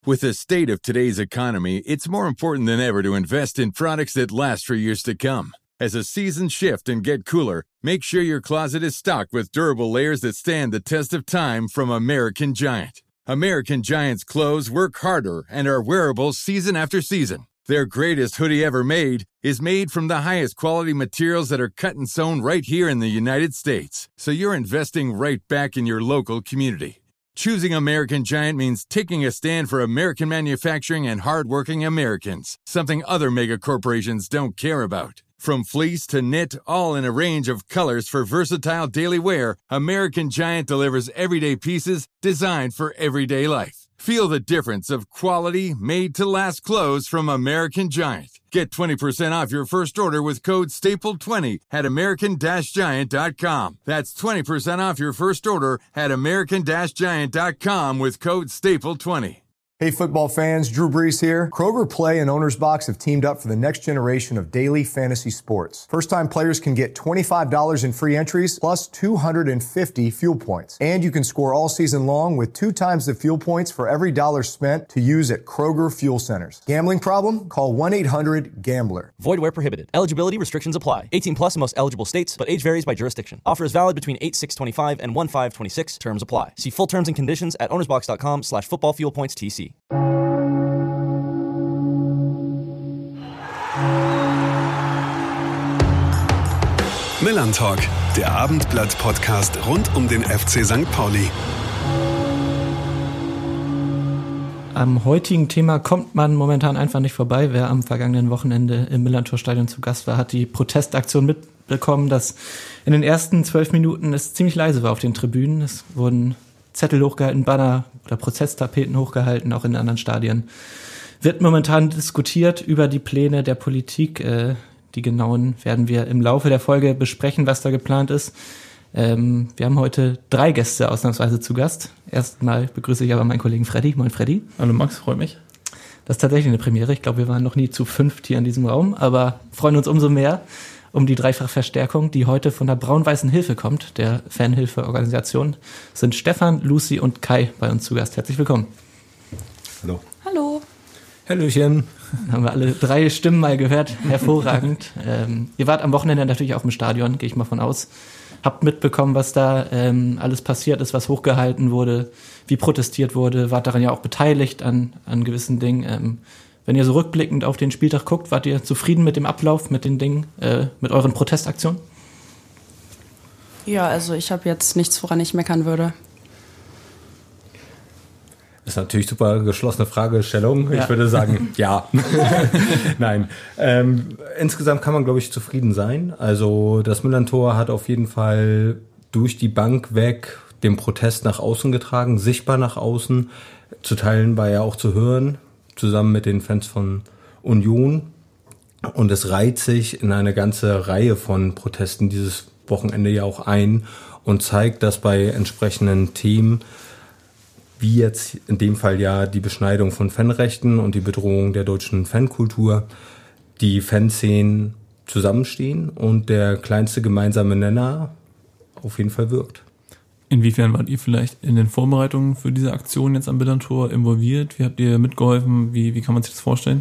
With the state of today's economy, it's more important than ever to invest in products that last for years to come. As the seasons shift and get cooler, make sure your closet is stocked with durable layers that stand the test of time from American Giant. American Giant's clothes work harder and are wearable season after season. Their greatest hoodie ever made is made from the highest quality materials that are cut and sewn right here in the United States. So you're investing right back in your local community. Choosing American Giant means taking a stand for American manufacturing and hardworking Americans, something other mega corporations don't care about. From fleece to knit, all in a range of colors for versatile daily wear, American Giant delivers everyday pieces designed for everyday life. Feel the difference of quality, made-to-last clothes from American Giant. Get 20% off your first order with code STAPLE20 at american-giant.com. That's 20% off your first order at american-giant.com with code STAPLE20. Hey football fans, Drew Brees here. Kroger Play and Owner's Box have teamed up for the next generation of daily fantasy sports. First-time players can get $25 in free entries plus 250 fuel points. And you can score all season long with 2 times the fuel points for every dollar spent to use at Kroger Fuel Centers. Gambling problem? Call 1-800-GAMBLER. Void where prohibited. Eligibility restrictions apply. 18 plus in most eligible states, but age varies by jurisdiction. Offer is valid between 8/6/25 and 1/5/26. Terms apply. See full terms and conditions at ownersbox.com/footballfuelpointstc. Millern Talk, der Abendblatt-Podcast rund um den FC St. Pauli. Am heutigen Thema kommt man momentan einfach nicht vorbei. Wer am vergangenen Wochenende im Millerntor-Stadion zu Gast war, hat die Protestaktion mitbekommen, dass in den ersten 12 Minuten es ziemlich leise war auf den Tribünen. Es wurden Zettel hochgehalten, Banner oder Prozesstapeten hochgehalten, auch in anderen Stadien. Wird momentan diskutiert über die Pläne der Politik. Die genauen werden wir im Laufe der Folge besprechen, was da geplant ist. Wir haben heute 3 Gäste ausnahmsweise zu Gast. Erstmal begrüße ich aber meinen Kollegen Freddy. Moin Freddy. Hallo Max, freut mich. Das ist tatsächlich eine Premiere. Ich glaube, wir waren noch nie zu 5 hier in diesem Raum, aber freuen uns umso mehr um die Dreifachverstärkung, die heute von der Braun-Weißen Hilfe kommt, der Fanhilfeorganisation. Sind Stefan, Lucy und Kai bei uns zu Gast. Herzlich willkommen. Hallo. Hallo. Hallöchen. Haben wir alle 3 Stimmen mal gehört. Hervorragend. Ihr wart am Wochenende natürlich auch im Stadion, gehe ich mal von aus. Habt mitbekommen, was da alles passiert ist, was hochgehalten wurde, wie protestiert wurde. Wart daran ja auch beteiligt an gewissen Dingen. Wenn ihr so rückblickend auf den Spieltag guckt, wart ihr zufrieden mit dem Ablauf, mit den Dingen, mit euren Protestaktionen? Ja, also ich habe jetzt nichts, woran ich meckern würde. Das ist natürlich super geschlossene Fragestellung. Ja. Ich würde sagen, ja. Nein. Insgesamt kann man, glaube ich, zufrieden sein. Also das Millerntor hat auf jeden Fall durch die Bank weg den Protest nach außen getragen, sichtbar nach außen. Zu Teilen war ja auch zu hören, zusammen mit den Fans von Union. Und es reiht sich in eine ganze Reihe von Protesten dieses Wochenende ja auch ein und zeigt, dass bei entsprechenden Themen, wie jetzt in dem Fall ja die Beschneidung von Fanrechten und die Bedrohung der deutschen Fankultur, die Fanszenen zusammenstehen und der kleinste gemeinsame Nenner auf jeden Fall wirkt. Inwiefern wart ihr vielleicht in den Vorbereitungen für diese Aktion jetzt am Millerntor involviert? Wie habt ihr mitgeholfen? Wie kann man sich das vorstellen?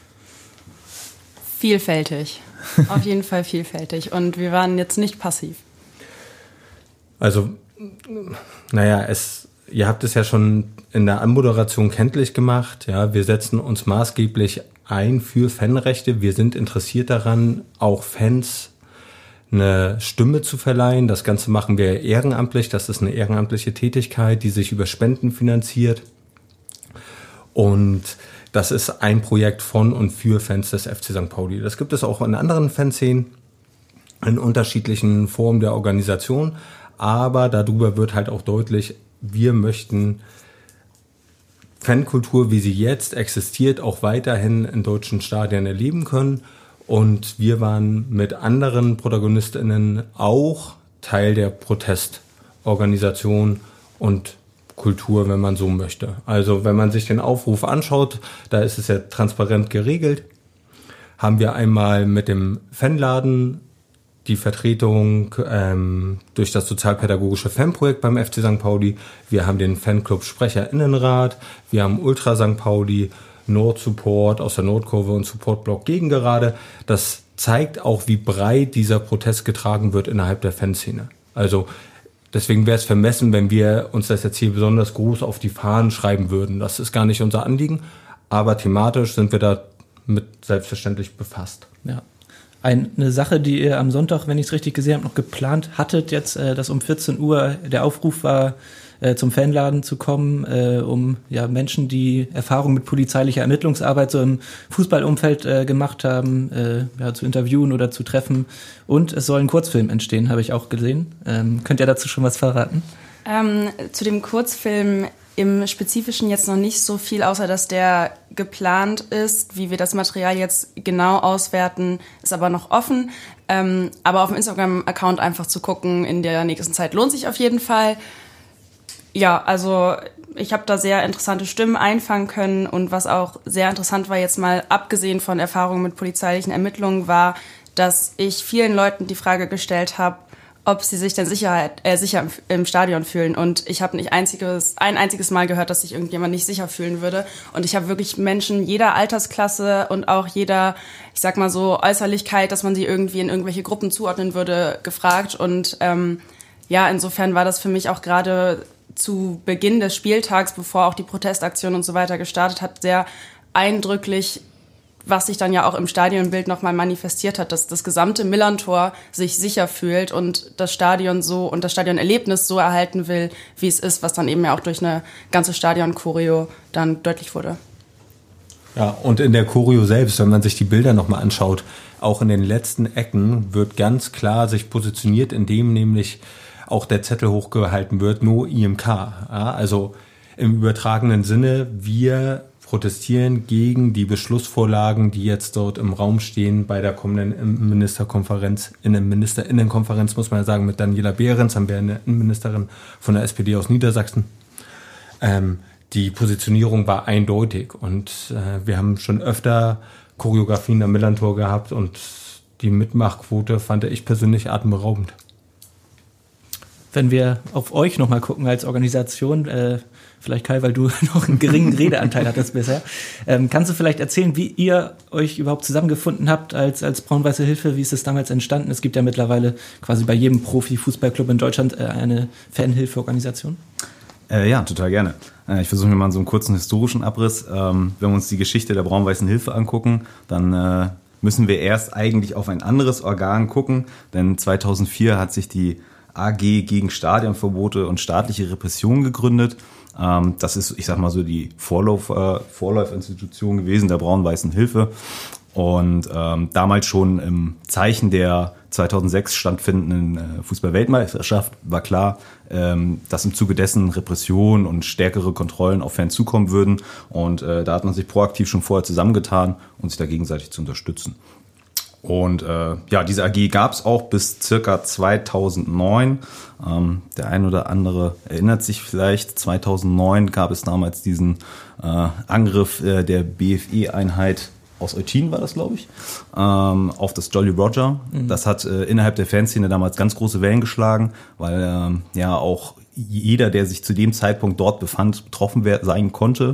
Vielfältig. Auf jeden Fall vielfältig. Und wir waren jetzt nicht passiv. Also, naja, ihr habt es ja schon in der Anmoderation kenntlich gemacht. Ja, wir setzen uns maßgeblich ein für Fanrechte. Wir sind interessiert daran, auch Fans eine Stimme zu verleihen. Das Ganze machen wir ehrenamtlich. Das ist eine ehrenamtliche Tätigkeit, die sich über Spenden finanziert. Und das ist ein Projekt von und für Fans des FC St. Pauli. Das gibt es auch in anderen Fanszenen, in unterschiedlichen Formen der Organisation. Aber darüber wird halt auch deutlich, wir möchten Fankultur, wie sie jetzt existiert, auch weiterhin in deutschen Stadien erleben können. Und wir waren mit anderen ProtagonistInnen auch Teil der Protestorganisation und Kultur, wenn man so möchte. Also wenn man sich den Aufruf anschaut, da ist es ja transparent geregelt, haben wir einmal mit dem Fanladen die Vertretung durch das sozialpädagogische Fanprojekt beim FC St. Pauli. Wir haben den Fanclub Sprecherinnenrat. Wir haben Ultra St. Pauli, Nord-Support aus der Nordkurve und Supportblock Gegengerade. Das zeigt auch, wie breit dieser Protest getragen wird innerhalb der Fanszene. Also deswegen wäre es vermessen, wenn wir uns das jetzt hier besonders groß auf die Fahnen schreiben würden. Das ist gar nicht unser Anliegen, aber thematisch sind wir da mit selbstverständlich befasst. Ja. Eine Sache, die ihr am Sonntag, wenn ich es richtig gesehen habe, noch geplant hattet, jetzt, dass um 14 Uhr der Aufruf war, zum Fanladen zu kommen, um Menschen, die Erfahrung mit polizeilicher Ermittlungsarbeit so im Fußballumfeld gemacht haben, zu interviewen oder zu treffen. Und es soll ein Kurzfilm entstehen, habe ich auch gesehen. Könnt ihr dazu schon was verraten? Zu dem Kurzfilm im Spezifischen jetzt noch nicht so viel, außer dass der geplant ist. Wie wir das Material jetzt genau auswerten, ist aber noch offen. Aber auf dem Instagram-Account einfach zu gucken in der nächsten Zeit lohnt sich auf jeden Fall. Ja, also ich habe da sehr interessante Stimmen einfangen können und was auch sehr interessant war, jetzt mal abgesehen von Erfahrungen mit polizeilichen Ermittlungen, war, dass ich vielen Leuten die Frage gestellt habe, ob sie sich denn sicher im Stadion fühlen. Und ich habe nicht ein einziges Mal gehört, dass sich irgendjemand nicht sicher fühlen würde. Und ich habe wirklich Menschen jeder Altersklasse und auch jeder, ich sag mal so, Äußerlichkeit, dass man sie irgendwie in irgendwelche Gruppen zuordnen würde, gefragt. Und insofern war das für mich auch gerade zu Beginn des Spieltags, bevor auch die Protestaktion und so weiter gestartet hat, sehr eindrücklich, was sich dann ja auch im Stadionbild nochmal manifestiert hat, dass das gesamte Millerntor sich sicher fühlt und das Stadion so und das Stadionerlebnis so erhalten will, wie es ist, was dann eben ja auch durch eine ganze Stadion-Choreo dann deutlich wurde. Ja, und in der Choreo selbst, wenn man sich die Bilder nochmal anschaut, auch in den letzten Ecken wird ganz klar sich positioniert, indem nämlich auch der Zettel hochgehalten wird, no IMK. Ja, also im übertragenen Sinne, wir protestieren gegen die Beschlussvorlagen, die jetzt dort im Raum stehen bei der kommenden Ministerinnenkonferenz, muss man ja sagen, mit Daniela Behrens, haben wir eine Innenministerin von der SPD aus Niedersachsen. Die Positionierung war eindeutig und wir haben schon öfter Choreografien am Millerntor gehabt und die Mitmachquote fand ich persönlich atemberaubend. Wenn wir auf euch nochmal gucken als Organisation, vielleicht Kai, weil du noch einen geringen Redeanteil hattest bisher, kannst du vielleicht erzählen, wie ihr euch überhaupt zusammengefunden habt als Braun-Weiße Hilfe? Wie ist es damals entstanden? Es gibt ja mittlerweile quasi bei jedem Profi-Fußballclub in Deutschland eine Fanhilfeorganisation. Ja, total gerne. Ich versuche mir mal so einen kurzen historischen Abriss. Wenn wir uns die Geschichte der Braun-Weißen Hilfe angucken, dann müssen wir erst eigentlich auf ein anderes Organ gucken, denn 2004 hat sich die AG gegen Stadionverbote und staatliche Repression gegründet. Das ist, ich sag mal so, die Vorläuferinstitution gewesen der Braun-Weißen Hilfe. Und damals schon im Zeichen der 2006 stattfindenden Fußball-Weltmeisterschaft war klar, dass im Zuge dessen Repression und stärkere Kontrollen auf Fans zukommen würden. Und da hat man sich proaktiv schon vorher zusammengetan, um sich da gegenseitig zu unterstützen. Und diese AG gab es auch bis circa 2009. Der ein oder andere erinnert sich vielleicht, 2009 gab es damals diesen Angriff der BFE-Einheit aus Eutin, war das, glaube ich, auf das Jolly Roger. Mhm. Das hat innerhalb der Fanszene damals ganz große Wellen geschlagen, weil auch jeder, der sich zu dem Zeitpunkt dort befand, betroffen sein konnte.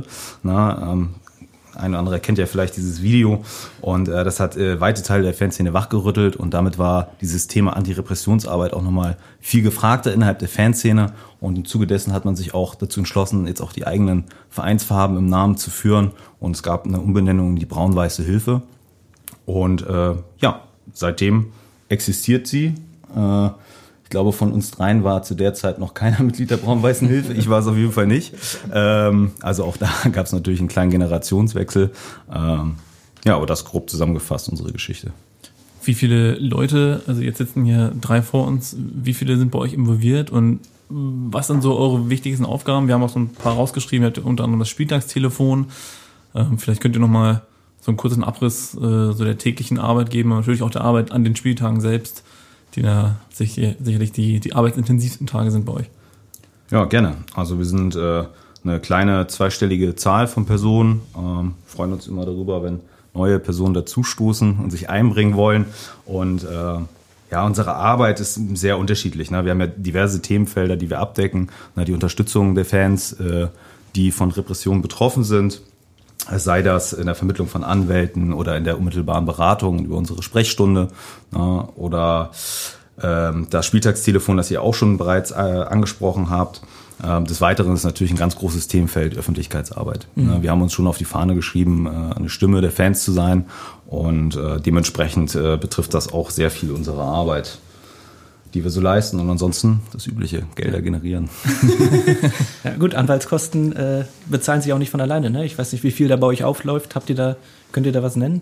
Ein oder andere kennt ja vielleicht dieses Video und das hat weite Teile der Fanszene wachgerüttelt und damit war dieses Thema Antirepressionsarbeit auch nochmal viel gefragter innerhalb der Fanszene und im Zuge dessen hat man sich auch dazu entschlossen, jetzt auch die eigenen Vereinsfarben im Namen zu führen und es gab eine Umbenennung in die Braun-Weiße Hilfe und seitdem existiert sie. Ich glaube, von uns dreien war zu der Zeit noch keiner Mitglied der Braun-Weißen Hilfe. Ich war es auf jeden Fall nicht. Also auch da gab es natürlich einen kleinen Generationswechsel. Aber das grob zusammengefasst, unsere Geschichte. Wie viele Leute, also jetzt sitzen hier 3 vor uns, wie viele sind bei euch involviert und was sind so eure wichtigsten Aufgaben? Wir haben auch so ein paar rausgeschrieben, ihr habt unter anderem das Spieltagstelefon. Vielleicht könnt ihr nochmal so einen kurzen Abriss so der täglichen Arbeit geben, aber natürlich auch der Arbeit an den Spieltagen selbst, die da sicherlich die arbeitsintensivsten Tage sind bei euch. Ja, gerne. Also wir sind eine kleine zweistellige Zahl von Personen. Freuen uns immer darüber, wenn neue Personen dazustoßen und sich einbringen wollen. Und Ja, unsere Arbeit ist sehr unterschiedlich. Ne? Wir haben ja diverse Themenfelder, die wir abdecken. Die Unterstützung der Fans, die von Repressionen betroffen sind, sei das in der Vermittlung von Anwälten oder in der unmittelbaren Beratung über unsere Sprechstunde, oder das Spieltagstelefon, das ihr auch schon bereits angesprochen habt. Des Weiteren ist natürlich ein ganz großes Themenfeld Öffentlichkeitsarbeit. Mhm. Wir haben uns schon auf die Fahne geschrieben, eine Stimme der Fans zu sein, und dementsprechend betrifft das auch sehr viel unserer Arbeit, die wir so leisten, und ansonsten das übliche, Gelder generieren. Ja, gut, Anwaltskosten bezahlen sich auch nicht von alleine, ne? Ich weiß nicht, wie viel da bei euch aufläuft. Könnt ihr da was nennen?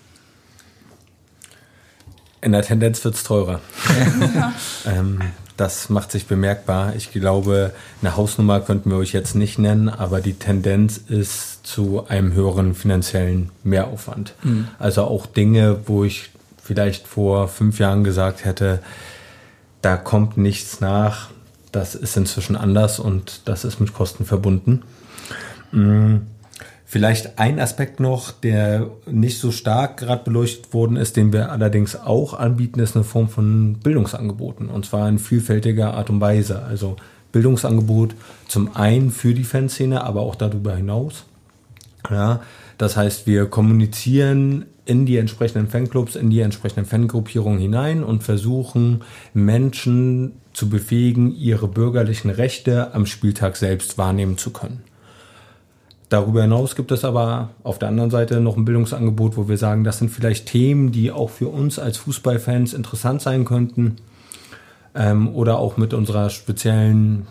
In der Tendenz wird's teurer. Das macht sich bemerkbar. Ich glaube, eine Hausnummer könnten wir euch jetzt nicht nennen, aber die Tendenz ist zu einem höheren finanziellen Mehraufwand. Mhm. Also auch Dinge, wo ich vielleicht vor 5 Jahren gesagt hätte, da kommt nichts nach. Das ist inzwischen anders und das ist mit Kosten verbunden. Vielleicht ein Aspekt noch, der nicht so stark gerade beleuchtet worden ist, den wir allerdings auch anbieten, ist eine Form von Bildungsangeboten, und zwar in vielfältiger Art und Weise. Also Bildungsangebot zum einen für die Fanszene, aber auch darüber hinaus. Ja, das heißt, wir kommunizieren in die entsprechenden Fanclubs, in die entsprechenden Fangruppierungen hinein und versuchen, Menschen zu befähigen, ihre bürgerlichen Rechte am Spieltag selbst wahrnehmen zu können. Darüber hinaus gibt es aber auf der anderen Seite noch ein Bildungsangebot, wo wir sagen, das sind vielleicht Themen, die auch für uns als Fußballfans interessant sein könnten, oder auch mit unserer speziellen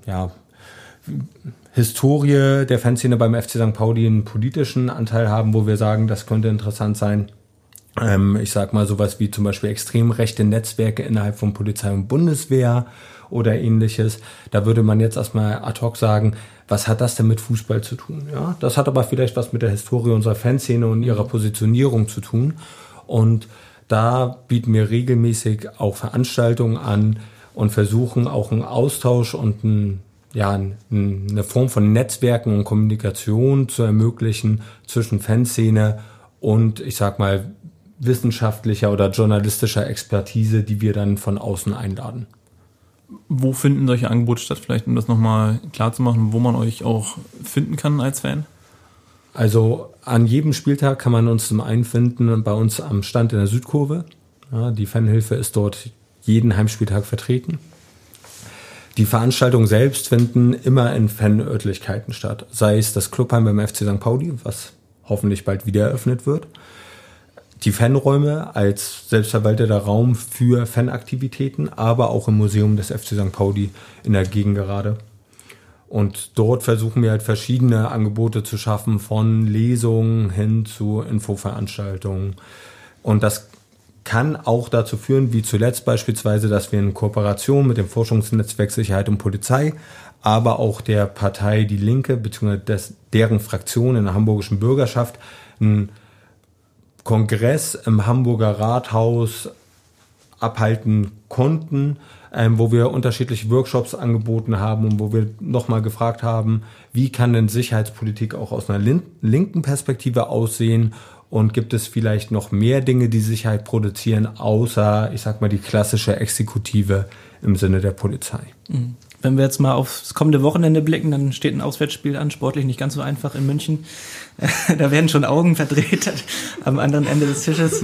Historie der Fanszene beim FC St. Pauli einen politischen Anteil haben, wo wir sagen, das könnte interessant sein. Ich sag mal sowas wie zum Beispiel extrem rechte Netzwerke innerhalb von Polizei und Bundeswehr oder ähnliches. Da würde man jetzt erstmal ad hoc sagen, was hat das denn mit Fußball zu tun? Ja, das hat aber vielleicht was mit der Historie unserer Fanszene und ihrer Positionierung zu tun. Und da bieten wir regelmäßig auch Veranstaltungen an und versuchen auch einen Austausch und eine Form von Netzwerken und Kommunikation zu ermöglichen zwischen Fanszene und, ich sag mal, wissenschaftlicher oder journalistischer Expertise, die wir dann von außen einladen. Wo finden solche Angebote statt? Vielleicht, um das nochmal klar zu machen, wo man euch auch finden kann als Fan? Also an jedem Spieltag kann man uns zum einen finden bei uns am Stand in der Südkurve. Ja, die Fanhilfe ist dort jeden Heimspieltag vertreten. Die Veranstaltungen selbst finden immer in Fanörtlichkeiten statt. Sei es das Clubheim beim FC St. Pauli, was hoffentlich bald wieder eröffnet wird. Die Fanräume als selbstverwalteter Raum für Fanaktivitäten, aber auch im Museum des FC St. Pauli in der Gegengerade. Und dort versuchen wir halt verschiedene Angebote zu schaffen, von Lesungen hin zu Infoveranstaltungen. Und das kann auch dazu führen, wie zuletzt beispielsweise, dass wir in Kooperation mit dem Forschungsnetzwerk Sicherheit und Polizei, aber auch der Partei Die Linke bzw. deren Fraktion in der hamburgischen Bürgerschaft einen Kongress im Hamburger Rathaus abhalten konnten, wo wir unterschiedliche Workshops angeboten haben und wo wir nochmal gefragt haben, wie kann denn Sicherheitspolitik auch aus einer linken Perspektive aussehen, und gibt es vielleicht noch mehr Dinge, die Sicherheit produzieren, außer, ich sag mal, die klassische Exekutive im Sinne der Polizei. Wenn wir jetzt mal aufs kommende Wochenende blicken, dann steht ein Auswärtsspiel an, sportlich nicht ganz so einfach in München. Da werden schon Augen verdreht am anderen Ende des Tisches.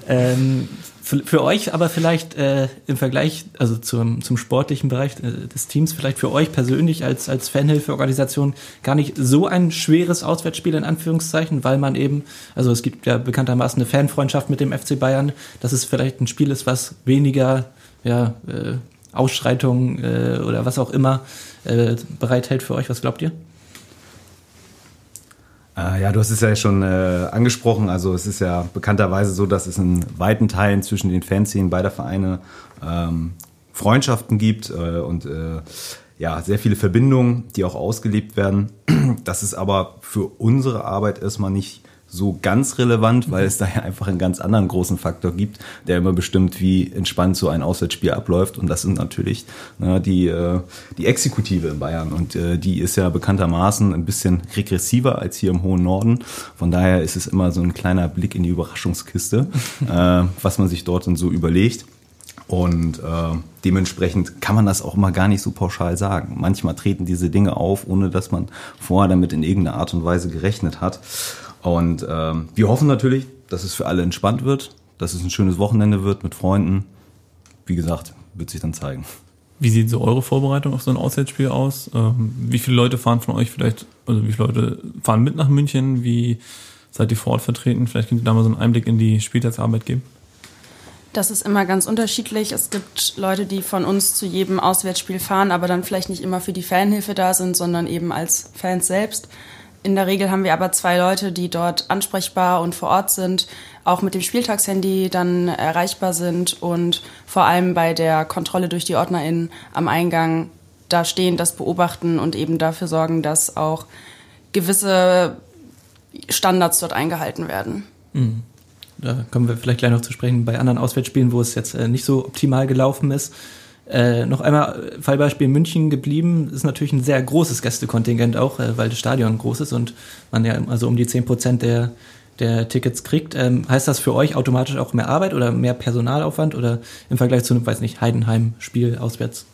Für euch aber vielleicht im Vergleich, also zum sportlichen Bereich des Teams, vielleicht für euch persönlich als Fanhilfeorganisation gar nicht so ein schweres Auswärtsspiel in Anführungszeichen, weil man eben, also es gibt ja bekanntermaßen eine Fanfreundschaft mit dem FC Bayern, dass es vielleicht ein Spiel ist, was weniger Ausschreitungen oder was auch immer bereithält für euch. Was glaubt ihr? Ja, du hast es ja schon angesprochen. Also es ist ja bekannterweise so, dass es in weiten Teilen zwischen den Fanszenen beider Vereine Freundschaften gibt und sehr viele Verbindungen, die auch ausgelebt werden. Das ist aber für unsere Arbeit erstmal nicht so ganz relevant, weil es da ja einfach einen ganz anderen großen Faktor gibt, der immer bestimmt, wie entspannt so ein Auswärtsspiel abläuft. Und das sind natürlich die Exekutive in Bayern. Und die ist ja bekanntermaßen ein bisschen regressiver als hier im hohen Norden. Von daher ist es immer so ein kleiner Blick in die Überraschungskiste, was man sich dort dann so überlegt. Und dementsprechend kann man das auch immer gar nicht so pauschal sagen. Manchmal treten diese Dinge auf, ohne dass man vorher damit in irgendeiner Art und Weise gerechnet hat. Und wir hoffen natürlich, dass es für alle entspannt wird, dass es ein schönes Wochenende wird mit Freunden. Wie gesagt, wird sich dann zeigen. Wie sieht so eure Vorbereitung auf so ein Auswärtsspiel aus? Wie viele Leute fahren von euch vielleicht, also wie viele Leute fahren mit nach München? Wie seid ihr vor Ort vertreten? Vielleicht könnt ihr da mal so einen Einblick in die Spieltagsarbeit geben. Das ist immer ganz unterschiedlich. Es gibt Leute, die von uns zu jedem Auswärtsspiel fahren, aber dann vielleicht nicht immer für die Fanhilfe da sind, sondern eben als Fans selbst. In der Regel haben wir aber 2 Leute, die dort ansprechbar und vor Ort sind, auch mit dem Spieltagshandy dann erreichbar sind und vor allem bei der Kontrolle durch die OrdnerInnen am Eingang da stehen, das beobachten und eben dafür sorgen, dass auch gewisse Standards dort eingehalten werden. Mhm. Da kommen wir vielleicht gleich noch zu sprechen bei anderen Auswärtsspielen, wo es jetzt nicht so optimal gelaufen ist. Noch einmal Fallbeispiel München geblieben, ist natürlich ein sehr großes Gästekontingent auch, weil das Stadion groß ist und man ja also um die 10% der Tickets kriegt. Heißt das für euch automatisch auch mehr Arbeit oder mehr Personalaufwand oder im Vergleich zu einem, weiß nicht, Heidenheim-Spiel auswärts?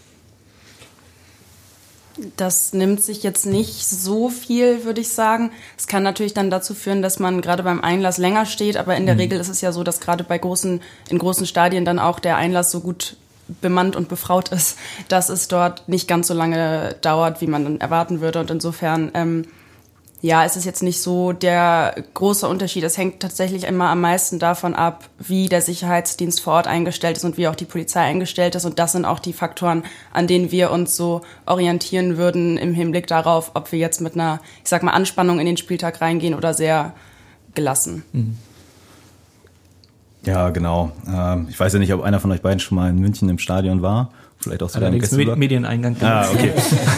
Das nimmt sich jetzt nicht so viel, würde ich sagen. Es kann natürlich dann dazu führen, dass man gerade beim Einlass länger steht, aber in der Regel ist es ja so, dass gerade in großen Stadien dann auch der Einlass so gut bemannt und befraut ist, dass es dort nicht ganz so lange dauert, wie man dann erwarten würde. Und insofern, es ist jetzt nicht so der große Unterschied. Es hängt tatsächlich immer am meisten davon ab, wie der Sicherheitsdienst vor Ort eingestellt ist und wie auch die Polizei eingestellt ist. Und das sind auch die Faktoren, an denen wir uns so orientieren würden im Hinblick darauf, ob wir jetzt mit einer, Anspannung in den Spieltag reingehen oder sehr gelassen. Mhm. Ja, genau. Ich weiß ja nicht, ob einer von euch beiden schon mal in München im Stadion war. Vielleicht auch sogar im Gästeblock. Medieneingang. Okay.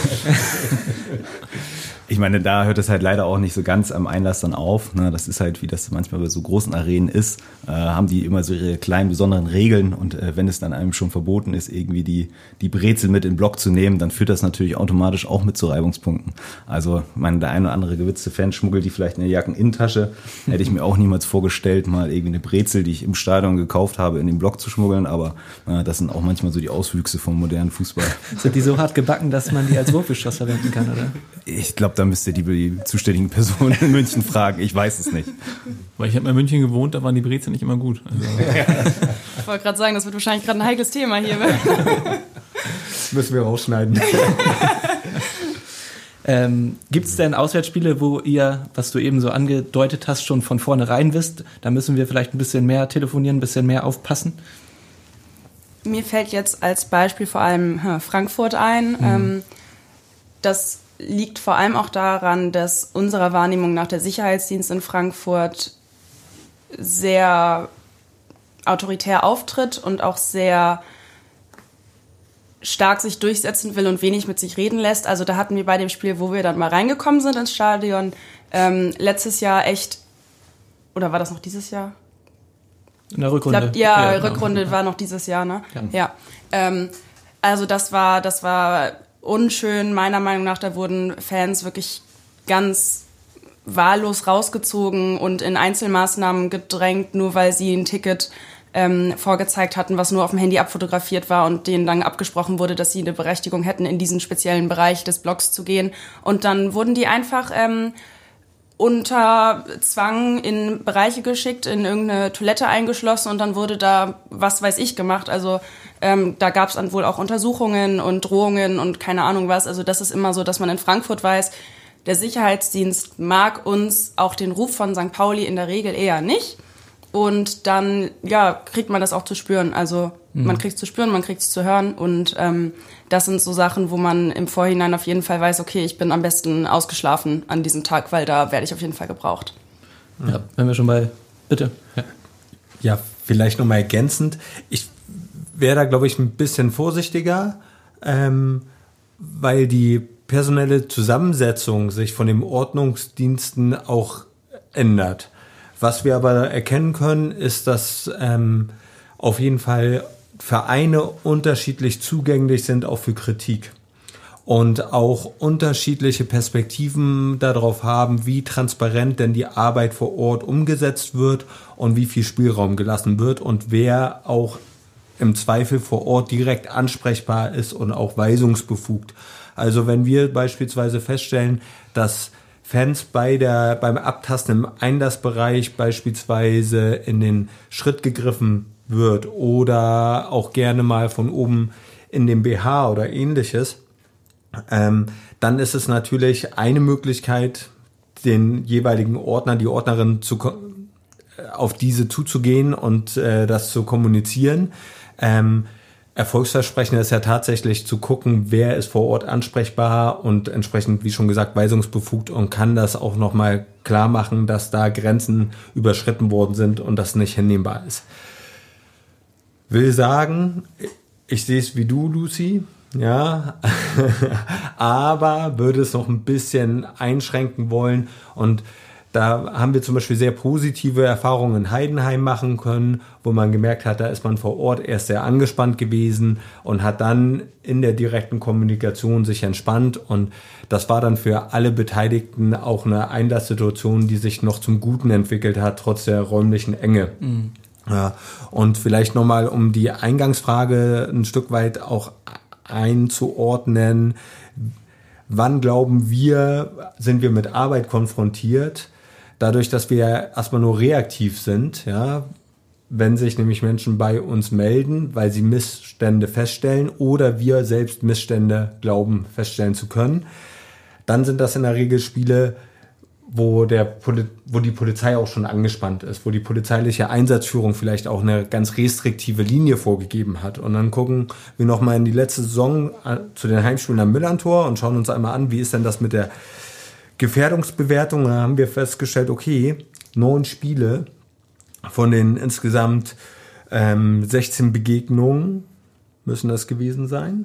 Ich meine, da hört es halt leider auch nicht so ganz am Einlass dann auf. Ne? Das ist halt, wie das manchmal bei so großen Arenen ist, haben die immer so ihre kleinen besonderen Regeln und wenn es dann einem schon verboten ist, irgendwie die Brezel mit in den Block zu nehmen, dann führt das natürlich automatisch auch mit zu Reibungspunkten. Also, ich meine, der eine oder andere gewitzte Fan schmuggelt die vielleicht in der Jackeninnentasche. Hätte ich mir auch niemals vorgestellt, mal irgendwie eine Brezel, die ich im Stadion gekauft habe, in den Block zu schmuggeln, aber das sind auch manchmal so die Auswüchse vom modernen Fußball. Sind die so hart gebacken, dass man die als Wurfgeschoss verwenden kann, oder? Ich glaube, da müsst ihr die zuständigen Personen in München fragen. Ich weiß es nicht. Weil ich habe in München gewohnt, da waren die Brezel nicht immer gut. Also. Ich wollte gerade sagen, das wird wahrscheinlich gerade ein heikles Thema hier. Das müssen wir rausschneiden. Gibt es denn Auswärtsspiele, wo ihr, was du eben so angedeutet hast, schon von vornherein wisst, da müssen wir vielleicht ein bisschen mehr telefonieren, ein bisschen mehr aufpassen? Mir fällt jetzt als Beispiel vor allem Frankfurt ein. Das liegt vor allem auch daran, dass unserer Wahrnehmung nach der Sicherheitsdienst in Frankfurt sehr autoritär auftritt und auch sehr stark sich durchsetzen will und wenig mit sich reden lässt. Also da hatten wir bei dem Spiel, wo wir dann mal reingekommen sind ins Stadion, letztes Jahr echt, oder war das noch dieses Jahr? In der Rückrunde. Rückrunde war noch dieses Jahr, ne? Ja. Also das war unschön, meiner Meinung nach. Da wurden Fans wirklich ganz wahllos rausgezogen und in Einzelmaßnahmen gedrängt, nur weil sie ein Ticket vorgezeigt hatten, was nur auf dem Handy abfotografiert war und denen dann abgesprochen wurde, dass sie eine Berechtigung hätten, in diesen speziellen Bereich des Blocks zu gehen. Und dann wurden die einfach unter Zwang in Bereiche geschickt, in irgendeine Toilette eingeschlossen und dann wurde da was weiß ich gemacht. Also da gab es dann wohl auch Untersuchungen und Drohungen und keine Ahnung was. Also das ist immer so, dass man in Frankfurt weiß, der Sicherheitsdienst mag uns, auch den Ruf von St. Pauli in der Regel eher nicht. Und dann kriegt man das auch zu spüren. Also man kriegt es zu spüren, man kriegt es zu hören. Und das sind so Sachen, wo man im Vorhinein auf jeden Fall weiß, okay, ich bin am besten ausgeschlafen an diesem Tag, weil da werde ich auf jeden Fall gebraucht. Ja, wenn wir schon mal, bitte. Ja, vielleicht nochmal ergänzend. Ich wäre da, glaube ich, ein bisschen vorsichtiger, weil die personelle Zusammensetzung sich von den Ordnungsdiensten auch ändert. Was wir aber erkennen können, ist, dass auf jeden Fall Vereine unterschiedlich zugänglich sind, auch für Kritik. Und auch unterschiedliche Perspektiven darauf haben, wie transparent denn die Arbeit vor Ort umgesetzt wird und wie viel Spielraum gelassen wird und wer auch im Zweifel vor Ort direkt ansprechbar ist und auch weisungsbefugt. Also wenn wir beispielsweise feststellen, dass Fans beim Abtasten im Einlassbereich beispielsweise in den Schritt gegriffen wird oder auch gerne mal von oben in den BH oder ähnliches, dann ist es natürlich eine Möglichkeit, den jeweiligen Ordner, die Ordnerin auf diese zuzugehen und das zu kommunizieren. Erfolgsversprechen ist ja tatsächlich zu gucken, wer ist vor Ort ansprechbar und entsprechend, wie schon gesagt, weisungsbefugt und kann das auch nochmal klar machen, dass da Grenzen überschritten worden sind und das nicht hinnehmbar ist. Will sagen, ich sehe es wie du, Lucy, ja, aber würde es noch ein bisschen einschränken wollen und da haben wir zum Beispiel sehr positive Erfahrungen in Heidenheim machen können, wo man gemerkt hat, da ist man vor Ort erst sehr angespannt gewesen und hat dann in der direkten Kommunikation sich entspannt und das war dann für alle Beteiligten auch eine Einlasssituation, die sich noch zum Guten entwickelt hat, trotz der räumlichen Enge. Mhm. Ja, und vielleicht nochmal, um die Eingangsfrage ein Stück weit auch einzuordnen, wann glauben wir, sind wir mit Arbeit konfrontiert? Dadurch, dass wir erstmal nur reaktiv sind, ja, wenn sich nämlich Menschen bei uns melden, weil sie Missstände feststellen oder wir selbst Missstände glauben feststellen zu können, dann sind das in der Regel Spiele, wo die Polizei auch schon angespannt ist, wo die polizeiliche Einsatzführung vielleicht auch eine ganz restriktive Linie vorgegeben hat. Und dann gucken wir nochmal in die letzte Saison zu den Heimspielen am Millantor und schauen uns einmal an, wie ist denn das mit der Gefährdungsbewertung. Da haben wir festgestellt, okay, 9 Spiele von den insgesamt 16 Begegnungen müssen das gewesen sein,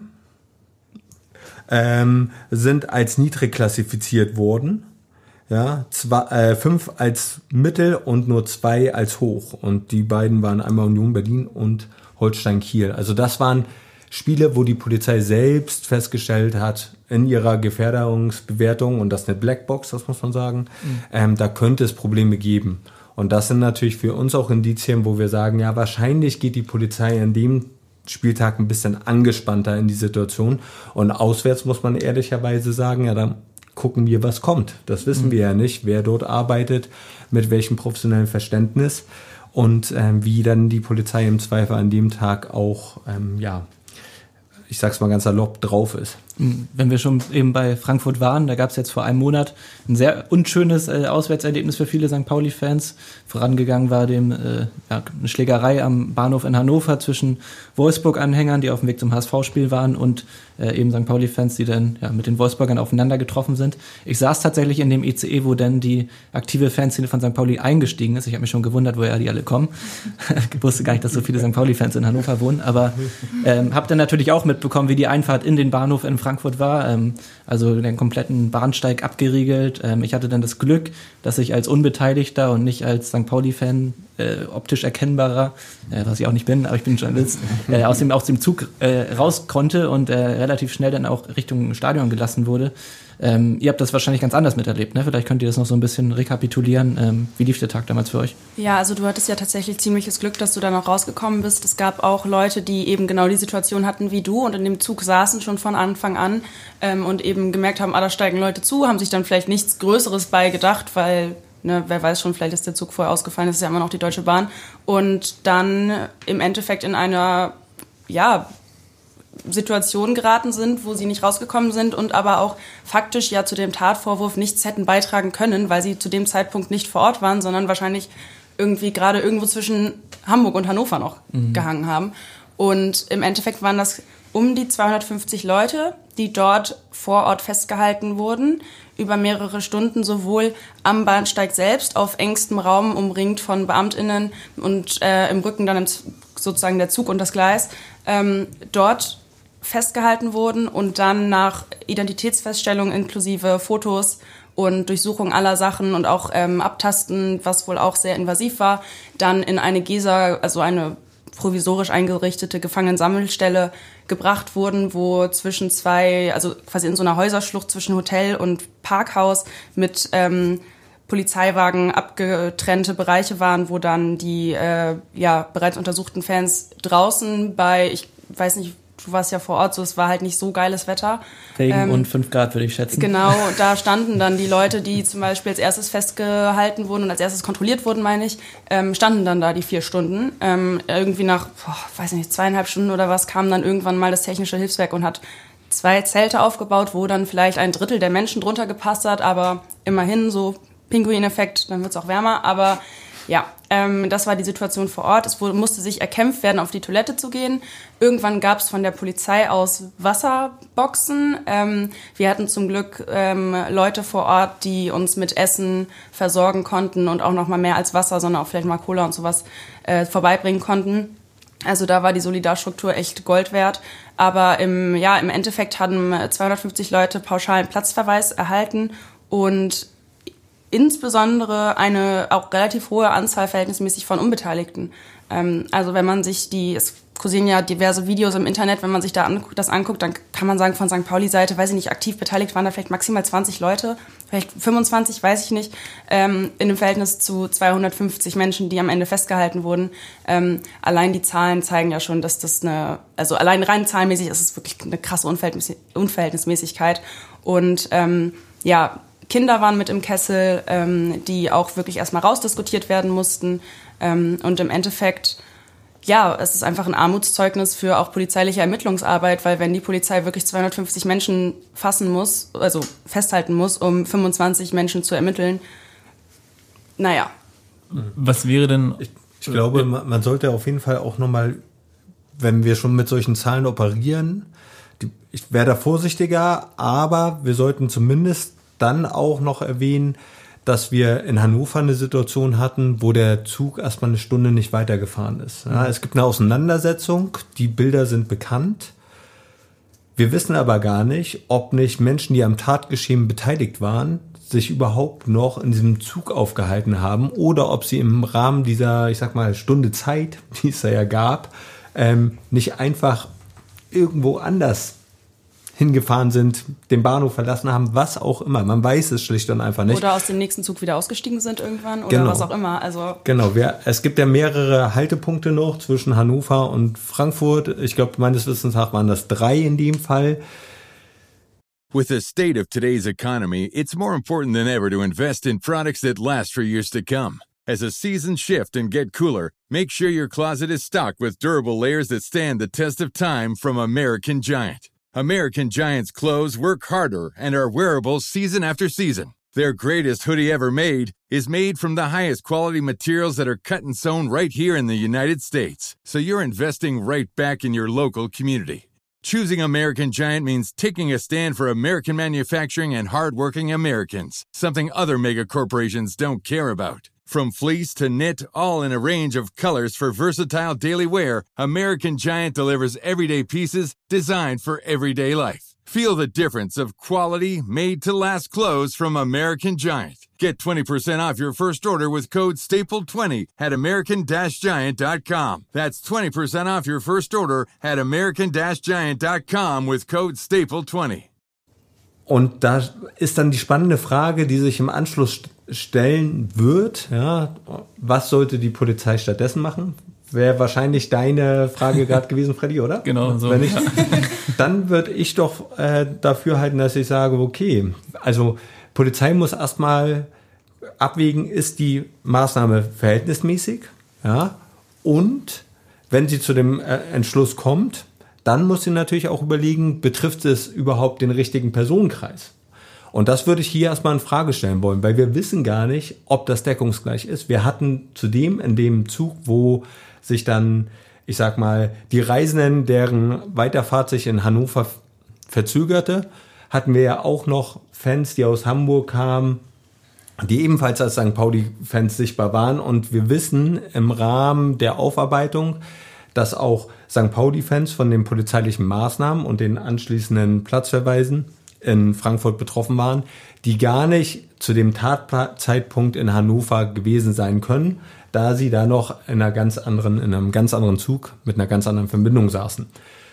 sind als niedrig klassifiziert worden. Ja, 5 als mittel und nur 2 als hoch. Und die beiden waren einmal Union Berlin und Holstein Kiel. Also das waren Spiele, wo die Polizei selbst festgestellt hat, in ihrer Gefährdungsbewertung, und das ist eine Blackbox, das muss man sagen, da könnte es Probleme geben. Und das sind natürlich für uns auch Indizien, wo wir sagen, ja, wahrscheinlich geht die Polizei an dem Spieltag ein bisschen angespannter in die Situation. Und auswärts muss man ehrlicherweise sagen, ja, dann gucken wir, was kommt. Das wissen wir ja nicht, wer dort arbeitet, mit welchem professionellen Verständnis und wie dann die Polizei im Zweifel an dem Tag auch, ich sag's mal ganz salopp, drauf ist. Wenn wir schon eben bei Frankfurt waren, da gab es jetzt vor einem Monat ein sehr unschönes Auswärtserlebnis für viele St. Pauli-Fans. Vorangegangen war dem eine Schlägerei am Bahnhof in Hannover zwischen Wolfsburg-Anhängern, die auf dem Weg zum HSV-Spiel waren, und eben St. Pauli-Fans, die dann mit den Wolfsburgern aufeinander getroffen sind. Ich saß tatsächlich in dem ICE, wo dann die aktive Fanszene von St. Pauli eingestiegen ist. Ich habe mich schon gewundert, woher die alle kommen. Ich wusste gar nicht, dass so viele St. Pauli-Fans in Hannover wohnen, aber habe dann natürlich auch mitbekommen, wie die Einfahrt in den Bahnhof in Frankfurt war, also den kompletten Bahnsteig abgeriegelt. Ich hatte dann das Glück, dass ich als Unbeteiligter und nicht als St. Pauli-Fan optisch erkennbarer, was ich auch nicht bin, aber ich bin Journalist, aus dem Zug raus konnte und relativ schnell dann auch Richtung Stadion gelassen wurde. Ihr habt das wahrscheinlich ganz anders miterlebt, ne? Vielleicht könnt ihr das noch so ein bisschen rekapitulieren. Wie lief der Tag damals für euch? Ja, also du hattest ja tatsächlich ziemliches Glück, dass du da noch rausgekommen bist. Es gab auch Leute, die eben genau die Situation hatten wie du und in dem Zug saßen schon von Anfang an und eben gemerkt haben, da steigen Leute zu, haben sich dann vielleicht nichts Größeres bei gedacht, weil wer weiß schon, vielleicht ist der Zug vorher ausgefallen, das ist ja immer noch die Deutsche Bahn. Und dann im Endeffekt in einer, Situation geraten sind, wo sie nicht rausgekommen sind und aber auch faktisch ja zu dem Tatvorwurf nichts hätten beitragen können, weil sie zu dem Zeitpunkt nicht vor Ort waren, sondern wahrscheinlich irgendwie gerade irgendwo zwischen Hamburg und Hannover noch gehangen haben. Und im Endeffekt waren das um die 250 Leute, die dort vor Ort festgehalten wurden, über mehrere Stunden, sowohl am Bahnsteig selbst auf engstem Raum umringt von BeamtInnen und im Rücken dann sozusagen der Zug und das Gleis, dort festgehalten wurden und dann nach Identitätsfeststellung inklusive Fotos und Durchsuchung aller Sachen und auch Abtasten, was wohl auch sehr invasiv war, dann in eine Gesa, also eine provisorisch eingerichtete Gefangenensammelstelle gebracht wurden, wo zwischen zwei, also quasi in so einer Häuserschlucht zwischen Hotel und Parkhaus mit Polizeiwagen abgetrennte Bereiche waren, wo dann die bereits untersuchten Fans draußen ich weiß nicht, du warst ja vor Ort, so es war halt nicht so geiles Wetter. Regen und 5 Grad, würde ich schätzen. Genau, da standen dann die Leute, die zum Beispiel als erstes festgehalten wurden und als erstes kontrolliert wurden, meine ich, standen dann da die 4 Stunden. Irgendwie nach, 2,5 Stunden oder was, kam dann irgendwann mal das technische Hilfswerk und hat 2 Zelte aufgebaut, wo dann vielleicht 1/3 der Menschen drunter gepasst hat, aber immerhin so Pinguin-Effekt, dann wird's auch wärmer, aber ja, das war die Situation vor Ort. Es musste sich erkämpft werden, auf die Toilette zu gehen. Irgendwann gab es von der Polizei aus Wasserboxen. Wir hatten zum Glück Leute vor Ort, die uns mit Essen versorgen konnten und auch noch mal mehr als Wasser, sondern auch vielleicht mal Cola und sowas vorbeibringen konnten. Also da war die Solidarstruktur echt Gold wert. Aber im Endeffekt hatten 250 Leute pauschalen Platzverweis erhalten und insbesondere eine auch relativ hohe Anzahl verhältnismäßig von Unbeteiligten. Also wenn man sich es kursieren ja diverse Videos im Internet, wenn man sich das anguckt, dann kann man sagen, von St. Pauli-Seite, weiß ich nicht, aktiv beteiligt waren da vielleicht maximal 20 Leute, vielleicht 25, weiß ich nicht, in dem Verhältnis zu 250 Menschen, die am Ende festgehalten wurden. Allein die Zahlen zeigen ja schon, dass allein rein zahlenmäßig ist es wirklich eine krasse Unverhältnismäßigkeit. Und Kinder waren mit im Kessel, die auch wirklich erstmal rausdiskutiert werden mussten. Und im Endeffekt, es ist einfach ein Armutszeugnis für auch polizeiliche Ermittlungsarbeit, weil wenn die Polizei wirklich 250 Menschen festhalten muss, um 25 Menschen zu ermitteln, naja. Was wäre denn... Ich glaube, man sollte auf jeden Fall auch nochmal, wenn wir schon mit solchen Zahlen operieren, ich wäre da vorsichtiger, aber wir sollten zumindest dann auch noch erwähnen, dass wir in Hannover eine Situation hatten, wo der Zug erstmal eine Stunde nicht weitergefahren ist. Ja, es gibt eine Auseinandersetzung, die Bilder sind bekannt. Wir wissen aber gar nicht, ob nicht Menschen, die am Tatgeschehen beteiligt waren, sich überhaupt noch in diesem Zug aufgehalten haben oder ob sie im Rahmen dieser, ich sag mal, Stunde Zeit, die es da ja gab, nicht einfach irgendwo anders hingefahren sind, den Bahnhof verlassen haben, was auch immer. Man weiß es schlicht und einfach nicht. Oder aus dem nächsten Zug wieder ausgestiegen sind irgendwann oder was auch immer. Also genau, es gibt ja mehrere Haltepunkte noch zwischen Hannover und Frankfurt. Ich glaube, meines Wissens nach waren das 3 in dem Fall. With the state of today's economy, it's more important than ever to invest in products that last for years to come. As the seasons shift and get cooler, make sure your closet is stocked with durable layers that stand the test of time from American Giant. American Giant's clothes work harder and are wearable season after season. Their greatest hoodie ever made is made from the highest quality materials that are cut and sewn right here in the United States. So you're investing right back in your local community. Choosing American Giant means taking a stand for American manufacturing and hardworking Americans, something other mega corporations don't care about. From fleece to knit, all in a range of colors for versatile daily wear, American Giant delivers everyday pieces designed for everyday life. Feel the difference of quality, made-to-last clothes from American Giant. Get 20% off your first order with code STAPLE20 at american-giant.com. That's 20% off your first order at american-giant.com with code STAPLE20. Und da ist dann die spannende Frage, die sich im Anschluss stellen wird, ja, was sollte die Polizei stattdessen machen? Wäre wahrscheinlich deine Frage gerade gewesen, Freddy, oder? Genau, so. Wenn nicht, dann würde ich doch dafür halten, dass ich sage, okay, also Polizei muss erstmal abwägen, ist die Maßnahme verhältnismäßig, ja, und wenn sie zu dem Entschluss kommt, dann muss sie natürlich auch überlegen, betrifft es überhaupt den richtigen Personenkreis? Und das würde ich hier erstmal in Frage stellen wollen, weil wir wissen gar nicht, ob das deckungsgleich ist. Wir hatten zudem in dem Zug, wo sich dann, ich sag mal, die Reisenden, deren Weiterfahrt sich in Hannover verzögerte, hatten wir ja auch noch Fans, die aus Hamburg kamen, die ebenfalls als St. Pauli-Fans sichtbar waren. Und wir wissen im Rahmen der Aufarbeitung, dass auch St. Pauli-Fans von den polizeilichen Maßnahmen und den anschließenden Platzverweisen in Frankfurt betroffen waren, die gar nicht zu dem Tatzeitpunkt in Hannover gewesen sein können, da sie da noch in einem ganz anderen Zug mit einer ganz anderen Verbindung saßen.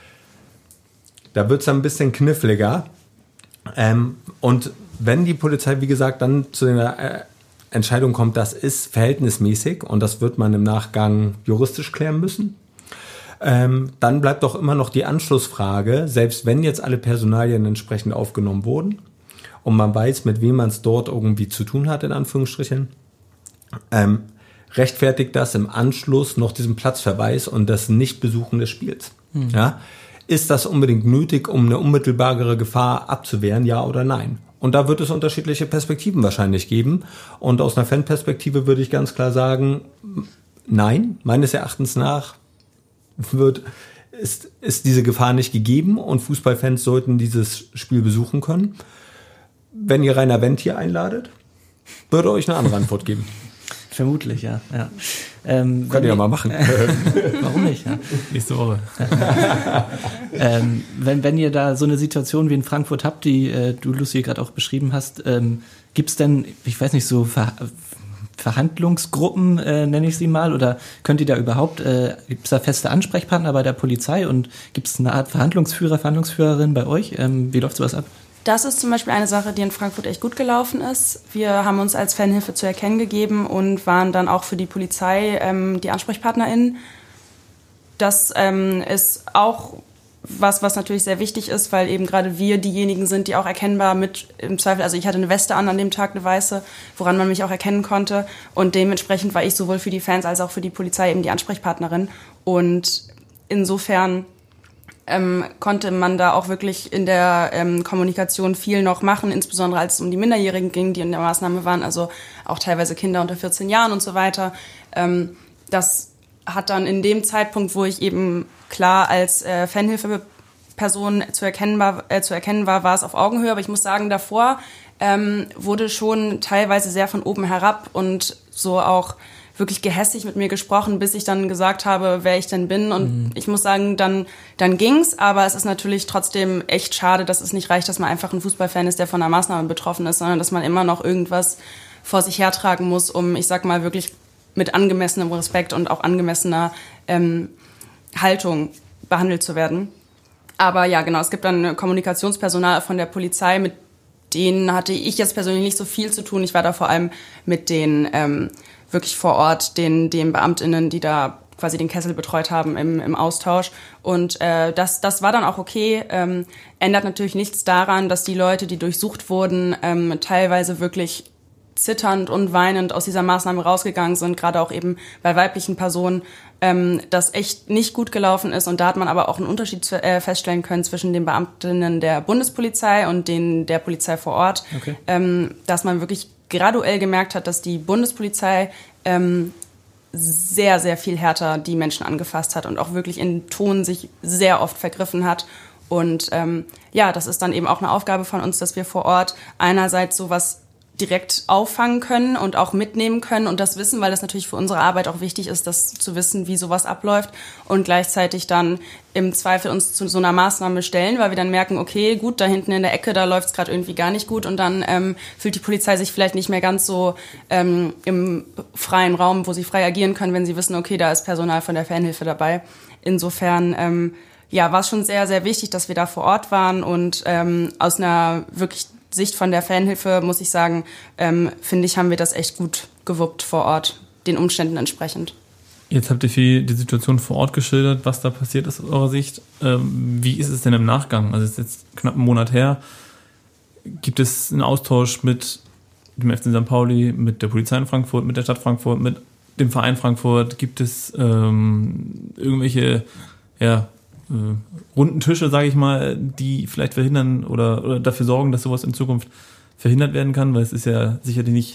Da wird es ein bisschen kniffliger. Und wenn die Polizei, wie gesagt, dann zu der Entscheidung kommt, das ist verhältnismäßig und das wird man im Nachgang juristisch klären müssen. Dann bleibt doch immer noch die Anschlussfrage, selbst wenn jetzt alle Personalien entsprechend aufgenommen wurden und man weiß, mit wem man es dort irgendwie zu tun hat, in Anführungsstrichen, rechtfertigt das im Anschluss noch diesen Platzverweis und das Nichtbesuchen des Spiels. Ja? Ist das unbedingt nötig, um eine unmittelbare Gefahr abzuwehren, ja oder nein? Und da wird es unterschiedliche Perspektiven wahrscheinlich geben. Und aus einer Fanperspektive würde ich ganz klar sagen, nein, meines Erachtens nach ist diese Gefahr nicht gegeben und Fußballfans sollten dieses Spiel besuchen können. Wenn ihr Rainer Wendt hier einladet, würde euch eine andere Antwort geben. Vermutlich, ja. Könnt ihr ja mal machen. Warum nicht? Ja. Nächste Woche. Wenn ihr da so eine Situation wie in Frankfurt habt, die du, Lucy, gerade auch beschrieben hast, gibt's denn, ich weiß nicht, so Verhandlungsgruppen, nenne ich sie mal, oder könnt ihr da überhaupt, gibt es da feste Ansprechpartner bei der Polizei und gibt es eine Art Verhandlungsführer, Verhandlungsführerin bei euch? Wie läuft sowas ab? Das ist zum Beispiel eine Sache, die in Frankfurt echt gut gelaufen ist. Wir haben uns als Fanhilfe zu erkennen gegeben und waren dann auch für die Polizei die AnsprechpartnerInnen. Das ist auch was natürlich sehr wichtig ist, weil eben gerade wir diejenigen sind, die auch erkennbar mit im Zweifel, also ich hatte eine Weste an dem Tag, eine weiße, woran man mich auch erkennen konnte und dementsprechend war ich sowohl für die Fans als auch für die Polizei eben die Ansprechpartnerin und insofern konnte man da auch wirklich in der Kommunikation viel noch machen, insbesondere als es um die Minderjährigen ging, die in der Maßnahme waren, also auch teilweise Kinder unter 14 Jahren und so weiter. Das hat dann in dem Zeitpunkt, wo ich eben klar als Fanhilfeperson zu erkennen war, war es auf Augenhöhe. Aber ich muss sagen, davor wurde schon teilweise sehr von oben herab und so auch wirklich gehässig mit mir gesprochen, bis ich dann gesagt habe, wer ich denn bin. Und ich muss sagen, dann ging's. Aber es ist natürlich trotzdem echt schade, dass es nicht reicht, dass man einfach ein Fußballfan ist, der von einer Maßnahme betroffen ist, sondern dass man immer noch irgendwas vor sich hertragen muss, um, ich sag mal, wirklich mit angemessenem Respekt und auch angemessener Haltung behandelt zu werden. Aber ja, genau, es gibt dann Kommunikationspersonal von der Polizei, mit denen hatte ich jetzt persönlich nicht so viel zu tun. Ich war da vor allem mit den wirklich vor Ort, den BeamtInnen, die da quasi den Kessel betreut haben im Austausch. Und das war dann auch okay. Ändert natürlich nichts daran, dass die Leute, die durchsucht wurden, teilweise wirklich zitternd und weinend aus dieser Maßnahme rausgegangen sind, gerade auch eben bei weiblichen Personen, das echt nicht gut gelaufen ist. Und da hat man aber auch einen Unterschied feststellen können zwischen den Beamtinnen der Bundespolizei und denen der Polizei vor Ort, okay. Dass man wirklich graduell gemerkt hat, dass die Bundespolizei sehr, sehr viel härter die Menschen angefasst hat und auch wirklich in Ton sich sehr oft vergriffen hat. Und ja, das ist dann eben auch eine Aufgabe von uns, dass wir vor Ort einerseits sowas direkt auffangen können und auch mitnehmen können und das wissen, weil das natürlich für unsere Arbeit auch wichtig ist, das zu wissen, wie sowas abläuft und gleichzeitig dann im Zweifel uns zu so einer Maßnahme stellen, weil wir dann merken, okay, gut, da hinten in der Ecke, da läuft es gerade irgendwie gar nicht gut und dann fühlt die Polizei sich vielleicht nicht mehr ganz so im freien Raum, wo sie frei agieren können, wenn sie wissen, okay, da ist Personal von der Fanhilfe dabei. Insofern ja, war es schon sehr, sehr wichtig, dass wir da vor Ort waren und aus einer wirklich Sicht von der Fanhilfe, muss ich sagen, finde ich, haben wir das echt gut gewuppt vor Ort, den Umständen entsprechend. Jetzt habt ihr viel die Situation vor Ort geschildert, was da passiert ist aus eurer Sicht. Wie ist es denn im Nachgang? Also es ist jetzt knapp einen Monat her. Gibt es einen Austausch mit dem FC St. Pauli, mit der Polizei in Frankfurt, mit der Stadt Frankfurt, mit dem Verein Frankfurt? Gibt es irgendwelche runden Tische, sage ich mal, die vielleicht verhindern oder dafür sorgen, dass sowas in Zukunft verhindert werden kann, weil es ist ja sicherlich nicht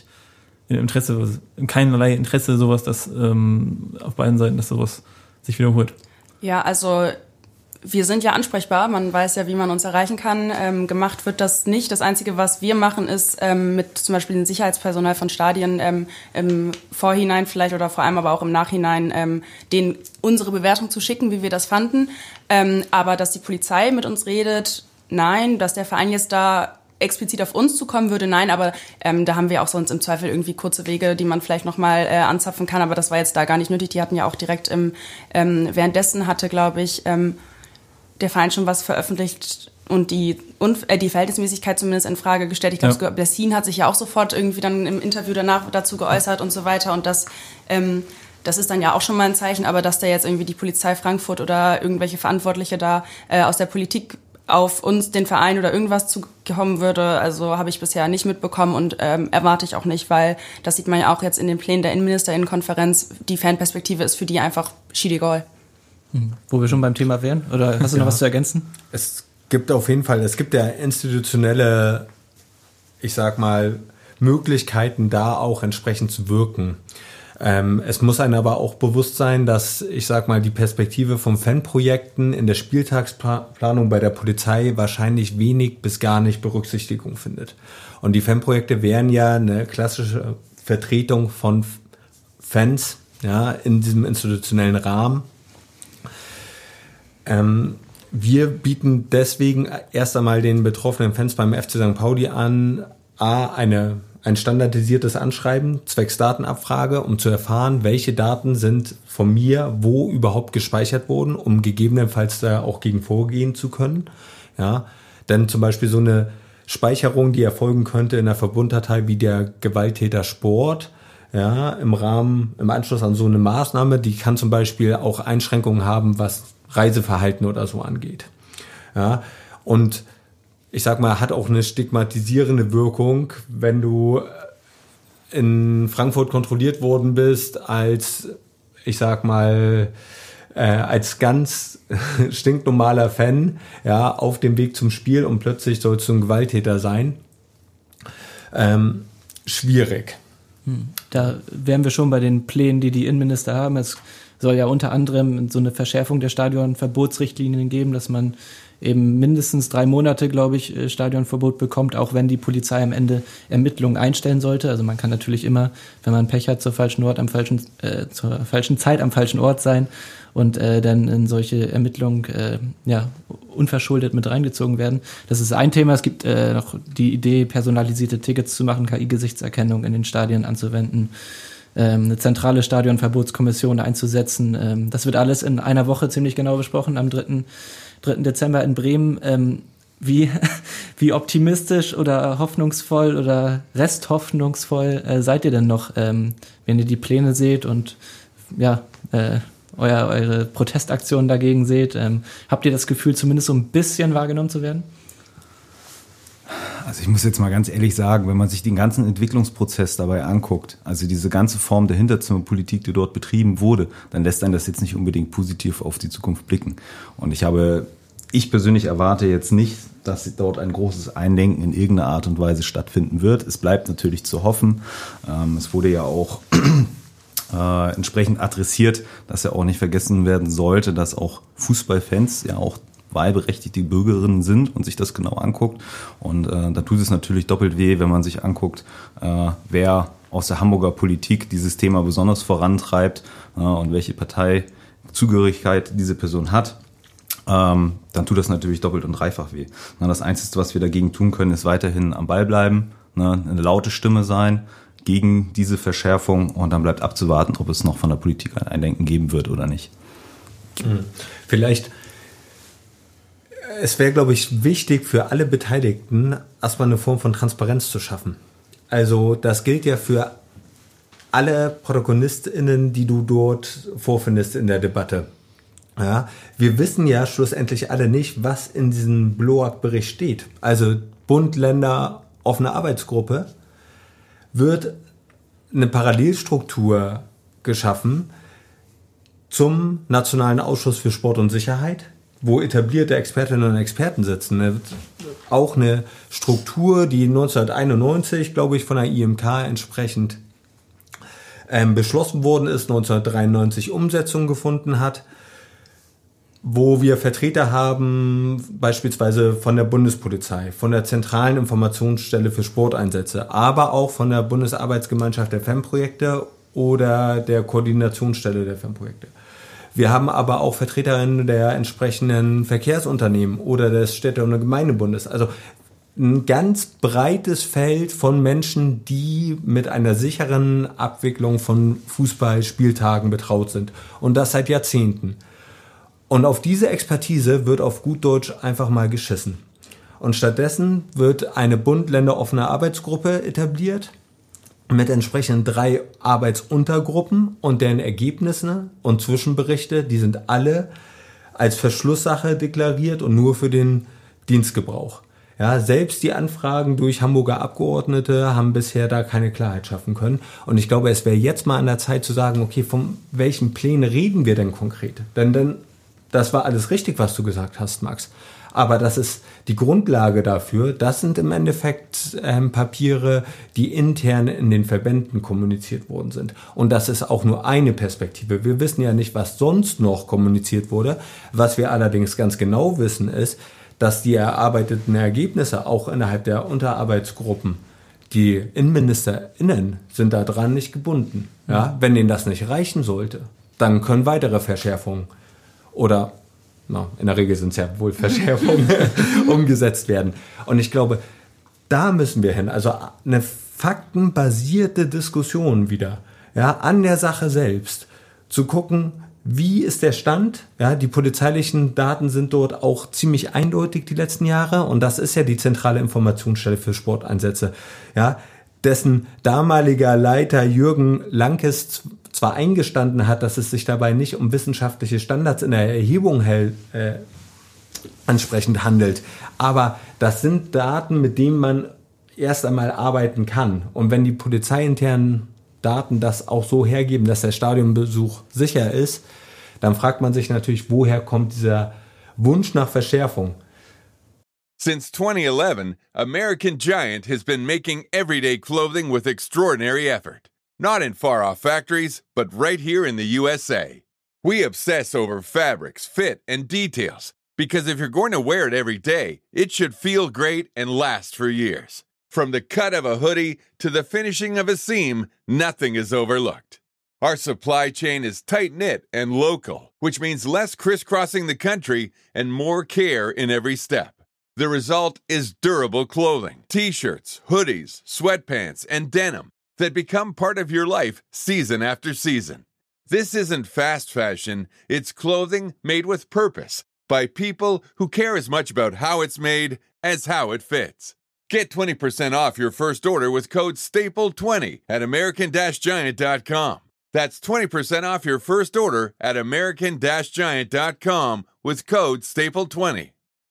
in keinerlei Interesse sowas, dass auf beiden Seiten, dass sowas sich wiederholt. Ja, also wir sind ja ansprechbar, man weiß ja, wie man uns erreichen kann. Gemacht wird das nicht. Das Einzige, was wir machen, ist mit zum Beispiel dem Sicherheitspersonal von Stadien im Vorhinein vielleicht oder vor allem aber auch im Nachhinein denen unsere Bewertung zu schicken, wie wir das fanden. Aber dass die Polizei mit uns redet, nein. Dass der Verein jetzt da explizit auf uns zukommen würde, nein. Aber da haben wir auch sonst im Zweifel irgendwie kurze Wege, die man vielleicht nochmal anzapfen kann. Aber das war jetzt da gar nicht nötig. Die hatten ja auch direkt währenddessen hatte, glaube ich, der Verein schon was veröffentlicht und die Verhältnismäßigkeit zumindest in Frage gestellt. Ich glaube, Blessin hat sich ja auch sofort irgendwie dann im Interview danach dazu geäußert und so weiter. Und das ist dann ja auch schon mal ein Zeichen, aber dass da jetzt irgendwie die Polizei Frankfurt oder irgendwelche Verantwortliche da aus der Politik auf uns, den Verein oder irgendwas zukommen würde, also habe ich bisher nicht mitbekommen und erwarte ich auch nicht, weil das sieht man ja auch jetzt in den Plänen der Innenministerinnenkonferenz, die Fanperspektive ist für die einfach schiedegal. Wo wir schon beim Thema wären, oder hast du noch was zu ergänzen? Es gibt ja institutionelle, ich sag mal, Möglichkeiten, da auch entsprechend zu wirken. Es muss einem aber auch bewusst sein, dass, ich sag mal, die Perspektive von Fanprojekten in der Spieltagsplanung bei der Polizei wahrscheinlich wenig bis gar nicht Berücksichtigung findet. Und die Fanprojekte wären ja eine klassische Vertretung von Fans, ja, in diesem institutionellen Rahmen. Wir bieten deswegen erst einmal den betroffenen Fans beim FC St. Pauli an, ein standardisiertes Anschreiben zwecks Datenabfrage, um zu erfahren, welche Daten sind von mir wo überhaupt gespeichert wurden, um gegebenenfalls da auch gegen vorgehen zu können. Ja, denn zum Beispiel so eine Speicherung, die erfolgen könnte in der Verbunddatei wie der Gewalttäter Sport, ja, im Anschluss an so eine Maßnahme, die kann zum Beispiel auch Einschränkungen haben, was Reiseverhalten oder so angeht. Ja, und ich sag mal, hat auch eine stigmatisierende Wirkung, wenn du in Frankfurt kontrolliert worden bist als, ich sag mal, als ganz stinknormaler Fan, ja, auf dem Weg zum Spiel und plötzlich sollst du ein Gewalttäter sein. Schwierig. Da wären wir schon bei den Plänen, die Innenminister haben. Es soll ja unter anderem so eine Verschärfung der Stadionverbotsrichtlinien geben, dass man eben mindestens 3 Monate, glaube ich, Stadionverbot bekommt, auch wenn die Polizei am Ende Ermittlungen einstellen sollte. Also man kann natürlich immer, wenn man Pech hat, zur falschen Zeit am falschen Ort sein und dann in solche Ermittlungen unverschuldet mit reingezogen werden. Das ist ein Thema. Es gibt noch die Idee, personalisierte Tickets zu machen, KI-Gesichtserkennung in den Stadien anzuwenden, eine zentrale Stadionverbotskommission einzusetzen. Das wird alles in einer Woche ziemlich genau besprochen, am 3. Dezember in Bremen. Wie optimistisch oder hoffnungsvoll oder resthoffnungsvoll seid ihr denn noch, wenn ihr die Pläne seht und eure Protestaktionen dagegen seht? Habt ihr das Gefühl, zumindest so ein bisschen wahrgenommen zu werden? Also ich muss jetzt mal ganz ehrlich sagen, wenn man sich den ganzen Entwicklungsprozess dabei anguckt, also diese ganze Form der Hinterzimmerpolitik, die dort betrieben wurde, dann lässt einen das jetzt nicht unbedingt positiv auf die Zukunft blicken. Und ich persönlich erwarte jetzt nicht, dass dort ein großes Einlenken in irgendeiner Art und Weise stattfinden wird. Es bleibt natürlich zu hoffen. Es wurde ja auch entsprechend adressiert, dass ja auch nicht vergessen werden sollte, dass auch Fußballfans ja auch wahlberechtigte Bürgerinnen sind und sich das genau anguckt. Und da tut es natürlich doppelt weh, wenn man sich anguckt, wer aus der Hamburger Politik dieses Thema besonders vorantreibt und welche Parteizugehörigkeit diese Person hat. Dann tut das natürlich doppelt und dreifach weh. Das Einzige, was wir dagegen tun können, ist weiterhin am Ball bleiben, eine laute Stimme sein gegen diese Verschärfung und dann bleibt abzuwarten, ob es noch von der Politik ein Einlenken geben wird oder nicht. Vielleicht, es wäre, glaube ich, wichtig für alle Beteiligten, erstmal eine Form von Transparenz zu schaffen. Also das gilt ja für alle ProtagonistInnen, die du dort vorfindest in der Debatte. Ja, wir wissen ja schlussendlich alle nicht, was in diesem BLOAG-Bericht steht. Also Bund, Länder, offene Arbeitsgruppe, wird eine Parallelstruktur geschaffen zum Nationalen Ausschuss für Sport und Sicherheit, wo etablierte Expertinnen und Experten sitzen. Auch eine Struktur, die 1991, glaube ich, von der IMK entsprechend beschlossen worden ist, 1993 Umsetzung gefunden hat, wo wir Vertreter haben, beispielsweise von der Bundespolizei, von der Zentralen Informationsstelle für Sporteinsätze, aber auch von der Bundesarbeitsgemeinschaft der Fanprojekte oder der Koordinationsstelle der Fanprojekte. Wir haben aber auch Vertreterinnen der entsprechenden Verkehrsunternehmen oder des Städte- und Gemeindebundes. Also ein ganz breites Feld von Menschen, die mit einer sicheren Abwicklung von Fußballspieltagen betraut sind. Und das seit Jahrzehnten. Und auf diese Expertise wird auf gut Deutsch einfach mal geschissen. Und stattdessen wird eine bund-länder-offene Arbeitsgruppe etabliert mit entsprechend 3 Arbeitsuntergruppen und deren Ergebnisse und Zwischenberichte, die sind alle als Verschlusssache deklariert und nur für den Dienstgebrauch. Ja, selbst die Anfragen durch Hamburger Abgeordnete haben bisher da keine Klarheit schaffen können. Und ich glaube, es wäre jetzt mal an der Zeit zu sagen, okay, von welchen Plänen reden wir denn konkret? Denn das war alles richtig, was du gesagt hast, Max. Aber das ist die Grundlage dafür. Das sind im Endeffekt Papiere, die intern in den Verbänden kommuniziert worden sind. Und das ist auch nur eine Perspektive. Wir wissen ja nicht, was sonst noch kommuniziert wurde. Was wir allerdings ganz genau wissen ist, dass die erarbeiteten Ergebnisse auch innerhalb der Unterarbeitsgruppen, die InnenministerInnen sind da dran nicht gebunden. Ja? Wenn denen das nicht reichen sollte, dann können weitere Verschärfungen oder in der Regel sind es ja wohl Verschärfungen umgesetzt werden. Und ich glaube, da müssen wir hin. Also eine faktenbasierte Diskussion wieder, ja, an der Sache selbst, zu gucken, wie ist der Stand? Ja, die polizeilichen Daten sind dort auch ziemlich eindeutig die letzten Jahre. Und das ist ja die zentrale Informationsstelle für Sporteinsätze. Ja, dessen damaliger Leiter Jürgen Lankes zwar eingestanden hat, dass es sich dabei nicht um wissenschaftliche Standards in der Erhebung ansprechend handelt, aber das sind Daten, mit denen man erst einmal arbeiten kann. Und wenn die polizeiinternen Daten das auch so hergeben, dass der Stadionbesuch sicher ist, dann fragt man sich natürlich, woher kommt dieser Wunsch nach Verschärfung? Since 2011, American Giant has been making everyday clothing with extraordinary effort. Not in far-off factories, but right here in the USA. We obsess over fabrics, fit, and details, because if you're going to wear it every day, it should feel great and last for years. From the cut of a hoodie to the finishing of a seam, nothing is overlooked. Our supply chain is tight-knit and local, which means less crisscrossing the country and more care in every step. The result is durable clothing, t-shirts, hoodies, sweatpants, and denim that become part of your life season after season. This isn't fast fashion, it's clothing made with purpose by people who care as much about how it's made as how it fits. Get 20% off your first order with code STAPLE20 at American-Giant.com. That's 20% off your first order at American-Giant.com with code STAPLE20.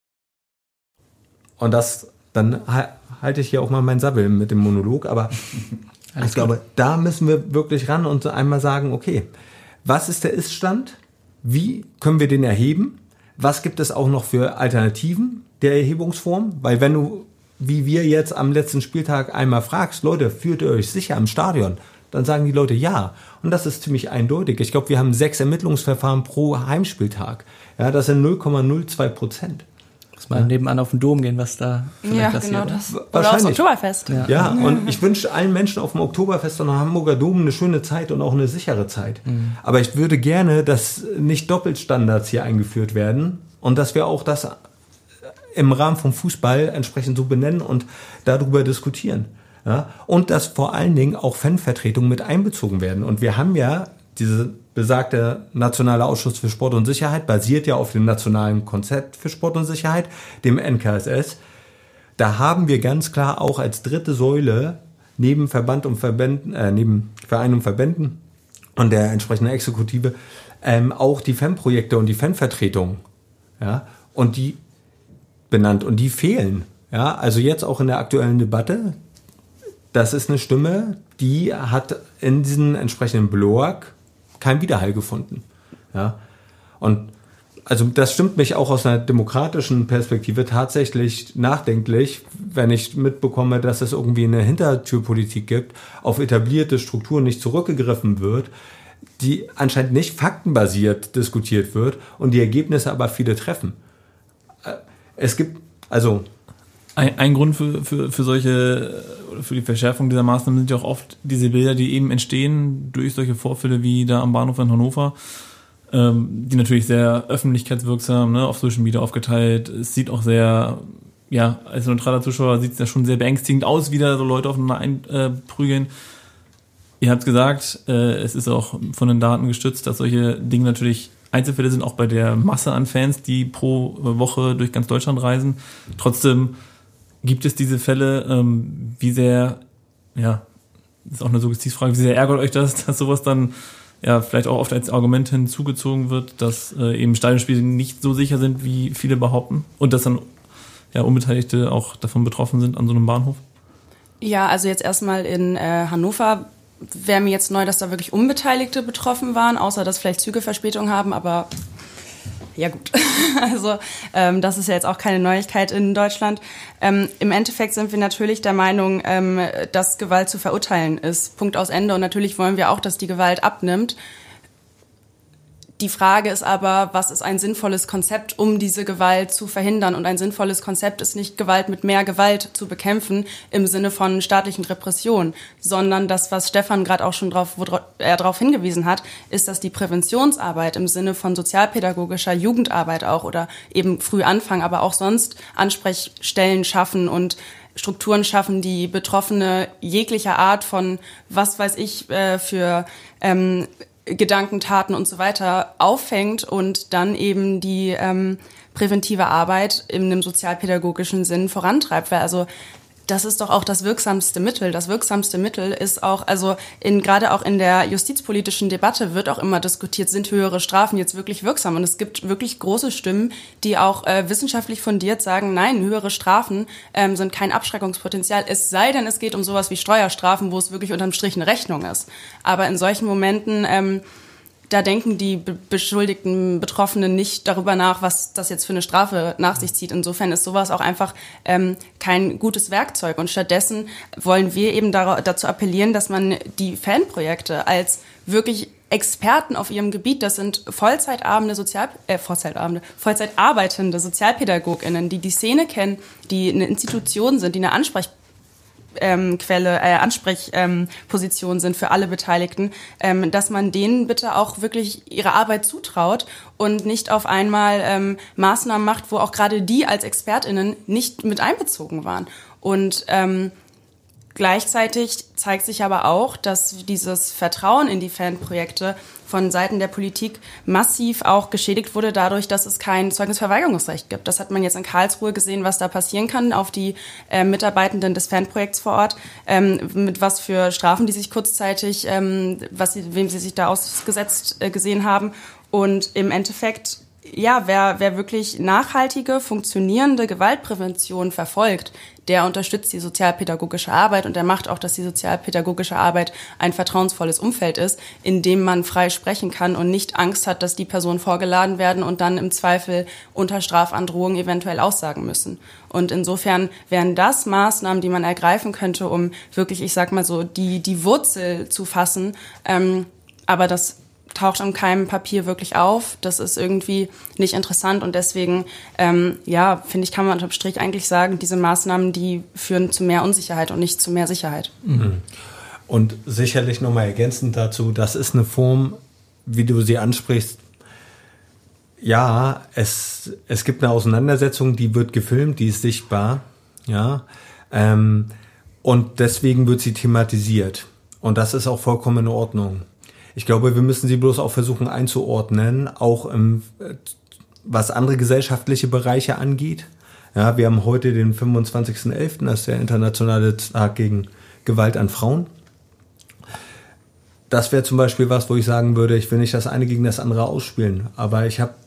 Und dann halte ich hier auch mal meinen Sabbel mit dem Monolog, aber ich glaube, da müssen wir wirklich ran und einmal sagen, okay, was ist der Ist-Stand? Wie können wir den erheben? Was gibt es auch noch für Alternativen der Erhebungsform? Weil wenn du, wie wir jetzt am letzten Spieltag einmal fragst, Leute, fühlt ihr euch sicher im Stadion? Dann sagen die Leute ja. Und das ist ziemlich eindeutig. Ich glaube, wir haben 6 Ermittlungsverfahren pro Heimspieltag. Ja, das sind 0,02%. Muss mal nebenan auf den Dom gehen, was da vielleicht passiert. Ja, genau das. Oder aufs Oktoberfest. Ja, und ich wünsche allen Menschen auf dem Oktoberfest und am Hamburger Dom eine schöne Zeit und auch eine sichere Zeit. Aber ich würde gerne, dass nicht Doppelstandards hier eingeführt werden und dass wir auch das im Rahmen vom Fußball entsprechend so benennen und darüber diskutieren. Ja? Und dass vor allen Dingen auch Fanvertretungen mit einbezogen werden. Und wir haben ja diese besagte Nationale Ausschuss für Sport und Sicherheit, basiert ja auf dem Nationalen Konzept für Sport und Sicherheit, dem NKSS. Da haben wir ganz klar auch als dritte Säule neben Verband und neben Vereinen und Verbänden und der entsprechenden Exekutive auch die Fanprojekte und die Fanvertretungen, ja, und die benannt und die fehlen. Ja, also jetzt auch in der aktuellen Debatte, das ist eine Stimme, die hat in diesem entsprechenden Blog keinen Widerhall gefunden. Ja? Und also das stimmt mich auch aus einer demokratischen Perspektive tatsächlich nachdenklich, wenn ich mitbekomme, dass es irgendwie eine Hintertürpolitik gibt, auf etablierte Strukturen nicht zurückgegriffen wird, die anscheinend nicht faktenbasiert diskutiert wird und die Ergebnisse aber viele treffen. Es gibt, also ein Grund für die Verschärfung dieser Maßnahmen sind ja auch oft diese Bilder, die eben entstehen durch solche Vorfälle wie da am Bahnhof in Hannover, die natürlich sehr öffentlichkeitswirksam, ne, auf Social Media aufgeteilt. Es sieht auch sehr, ja, als neutraler Zuschauer sieht es ja schon sehr beängstigend aus, wie da so Leute aufeinander einprügeln. Ihr habt gesagt, es ist auch von den Daten gestützt, dass solche Dinge natürlich Einzelfälle sind, auch bei der Masse an Fans, die pro Woche durch ganz Deutschland reisen. Trotzdem gibt es diese Fälle, wie sehr, ja, das ist auch eine Suggestivfrage, wie sehr ärgert euch das, dass sowas dann ja vielleicht auch oft als Argument hinzugezogen wird, dass eben Stadionspiele nicht so sicher sind, wie viele behaupten und dass dann ja Unbeteiligte auch davon betroffen sind an so einem Bahnhof? Ja, also jetzt erstmal in Hannover wäre mir jetzt neu, dass da wirklich Unbeteiligte betroffen waren, außer dass vielleicht Züge Verspätung haben, aber ja gut. Also das ist ja jetzt auch keine Neuigkeit in Deutschland. Im Endeffekt sind wir natürlich der Meinung, dass Gewalt zu verurteilen ist. Punkt aus Ende. Und natürlich wollen wir auch, dass die Gewalt abnimmt. Die Frage ist aber, was ist ein sinnvolles Konzept, um diese Gewalt zu verhindern? Und ein sinnvolles Konzept ist nicht, Gewalt mit mehr Gewalt zu bekämpfen im Sinne von staatlichen Repressionen, sondern das, was Stefan gerade auch schon darauf hingewiesen hat, ist, dass die Präventionsarbeit im Sinne von sozialpädagogischer Jugendarbeit auch oder eben früh anfangen, aber auch sonst Ansprechstellen schaffen und Strukturen schaffen, die Betroffene jeglicher Art von, was weiß ich, für Gedanken, Taten und so weiter auffängt und dann eben die präventive Arbeit in einem sozialpädagogischen Sinn vorantreibt. Weil also das ist doch auch das wirksamste Mittel. Das wirksamste Mittel ist auch, also gerade auch in der justizpolitischen Debatte wird auch immer diskutiert, sind höhere Strafen jetzt wirklich wirksam? Und es gibt wirklich große Stimmen, die auch wissenschaftlich fundiert sagen, nein, höhere Strafen sind kein Abschreckungspotenzial, es sei denn, es geht um sowas wie Steuerstrafen, wo es wirklich unterm Strich eine Rechnung ist. Aber in solchen Momenten da denken die beschuldigten Betroffenen nicht darüber nach, was das jetzt für eine Strafe nach sich zieht. Insofern ist sowas auch einfach kein gutes Werkzeug. Und stattdessen wollen wir eben dazu appellieren, dass man die Fanprojekte als wirklich Experten auf ihrem Gebiet, das sind Vollzeit arbeitende SozialpädagogInnen, die Szene kennen, die eine Institution sind, die eine Ansprechposition sind für alle Beteiligten, dass man denen bitte auch wirklich ihre Arbeit zutraut und nicht auf einmal Maßnahmen macht, wo auch gerade die als ExpertInnen nicht mit einbezogen waren. Und gleichzeitig zeigt sich aber auch, dass dieses Vertrauen in die Fanprojekte von Seiten der Politik massiv auch geschädigt wurde dadurch, dass es kein Zeugnisverweigerungsrecht gibt. Das hat man jetzt in Karlsruhe gesehen, was da passieren kann auf die Mitarbeitenden des Fanprojekts vor Ort, mit was für Strafen die sich kurzzeitig, wem sie sich da ausgesetzt gesehen haben. Und im Endeffekt, ja, wer wirklich nachhaltige, funktionierende Gewaltprävention verfolgt, der unterstützt die sozialpädagogische Arbeit und der macht auch, dass die sozialpädagogische Arbeit ein vertrauensvolles Umfeld ist, in dem man frei sprechen kann und nicht Angst hat, dass die Personen vorgeladen werden und dann im Zweifel unter Strafandrohung eventuell aussagen müssen. Und insofern wären das Maßnahmen, die man ergreifen könnte, um wirklich, ich sag mal so, die Wurzel zu fassen. Aber das taucht an keinem Papier wirklich auf. Das ist irgendwie nicht interessant und deswegen, finde ich, kann man unterm Strich eigentlich sagen, diese Maßnahmen, die führen zu mehr Unsicherheit und nicht zu mehr Sicherheit. Mhm. Und sicherlich nochmal ergänzend dazu, das ist eine Form, wie du sie ansprichst. Ja, es gibt eine Auseinandersetzung, die wird gefilmt, die ist sichtbar, ja, und deswegen wird sie thematisiert und das ist auch vollkommen in Ordnung. Ich glaube, wir müssen sie bloß auch versuchen einzuordnen, auch was andere gesellschaftliche Bereiche angeht. Ja, wir haben heute den 25.11., das ist der internationale Tag gegen Gewalt an Frauen. Das wäre zum Beispiel was, wo ich sagen würde, ich will nicht das eine gegen das andere ausspielen, aber ich habe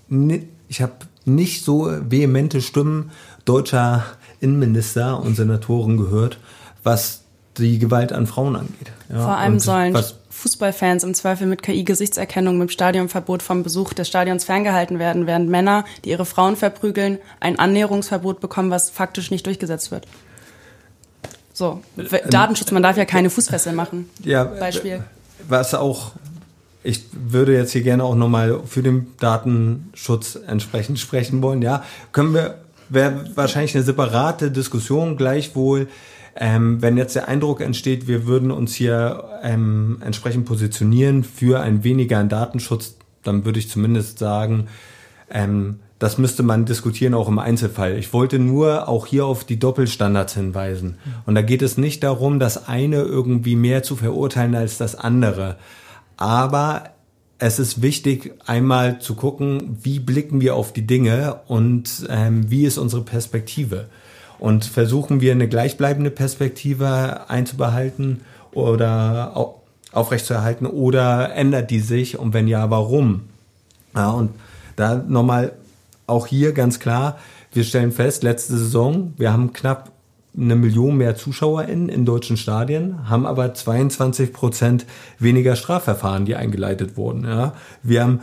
nicht so vehemente Stimmen deutscher Innenminister und Senatoren gehört, was die Gewalt an Frauen angeht. Ja, vor allem sollen Fußballfans im Zweifel mit KI-Gesichtserkennung mit Stadionverbot vom Besuch des Stadions ferngehalten werden, während Männer, die ihre Frauen verprügeln, ein Annäherungsverbot bekommen, was faktisch nicht durchgesetzt wird. So, Datenschutz, man darf ja keine Fußfessel machen. Ja, Beispiel. Was auch, ich würde jetzt hier gerne auch nochmal für den Datenschutz entsprechend sprechen wollen. Ja, wäre wahrscheinlich eine separate Diskussion, gleichwohl. Wenn jetzt der Eindruck entsteht, wir würden uns hier entsprechend positionieren für ein weniger an Datenschutz, dann würde ich zumindest sagen, das müsste man diskutieren auch im Einzelfall. Ich wollte nur auch hier auf die Doppelstandards hinweisen. Und da geht es nicht darum, das eine irgendwie mehr zu verurteilen als das andere. Aber es ist wichtig, einmal zu gucken, wie blicken wir auf die Dinge und wie ist unsere Perspektive. Und versuchen wir eine gleichbleibende Perspektive einzubehalten oder aufrechtzuerhalten oder ändert die sich und wenn ja, warum? Ja, und da nochmal auch hier ganz klar, wir stellen fest, letzte Saison, wir haben knapp 1 Million mehr ZuschauerInnen in deutschen Stadien, haben aber 22% weniger Strafverfahren, die eingeleitet wurden. Ja. Wir haben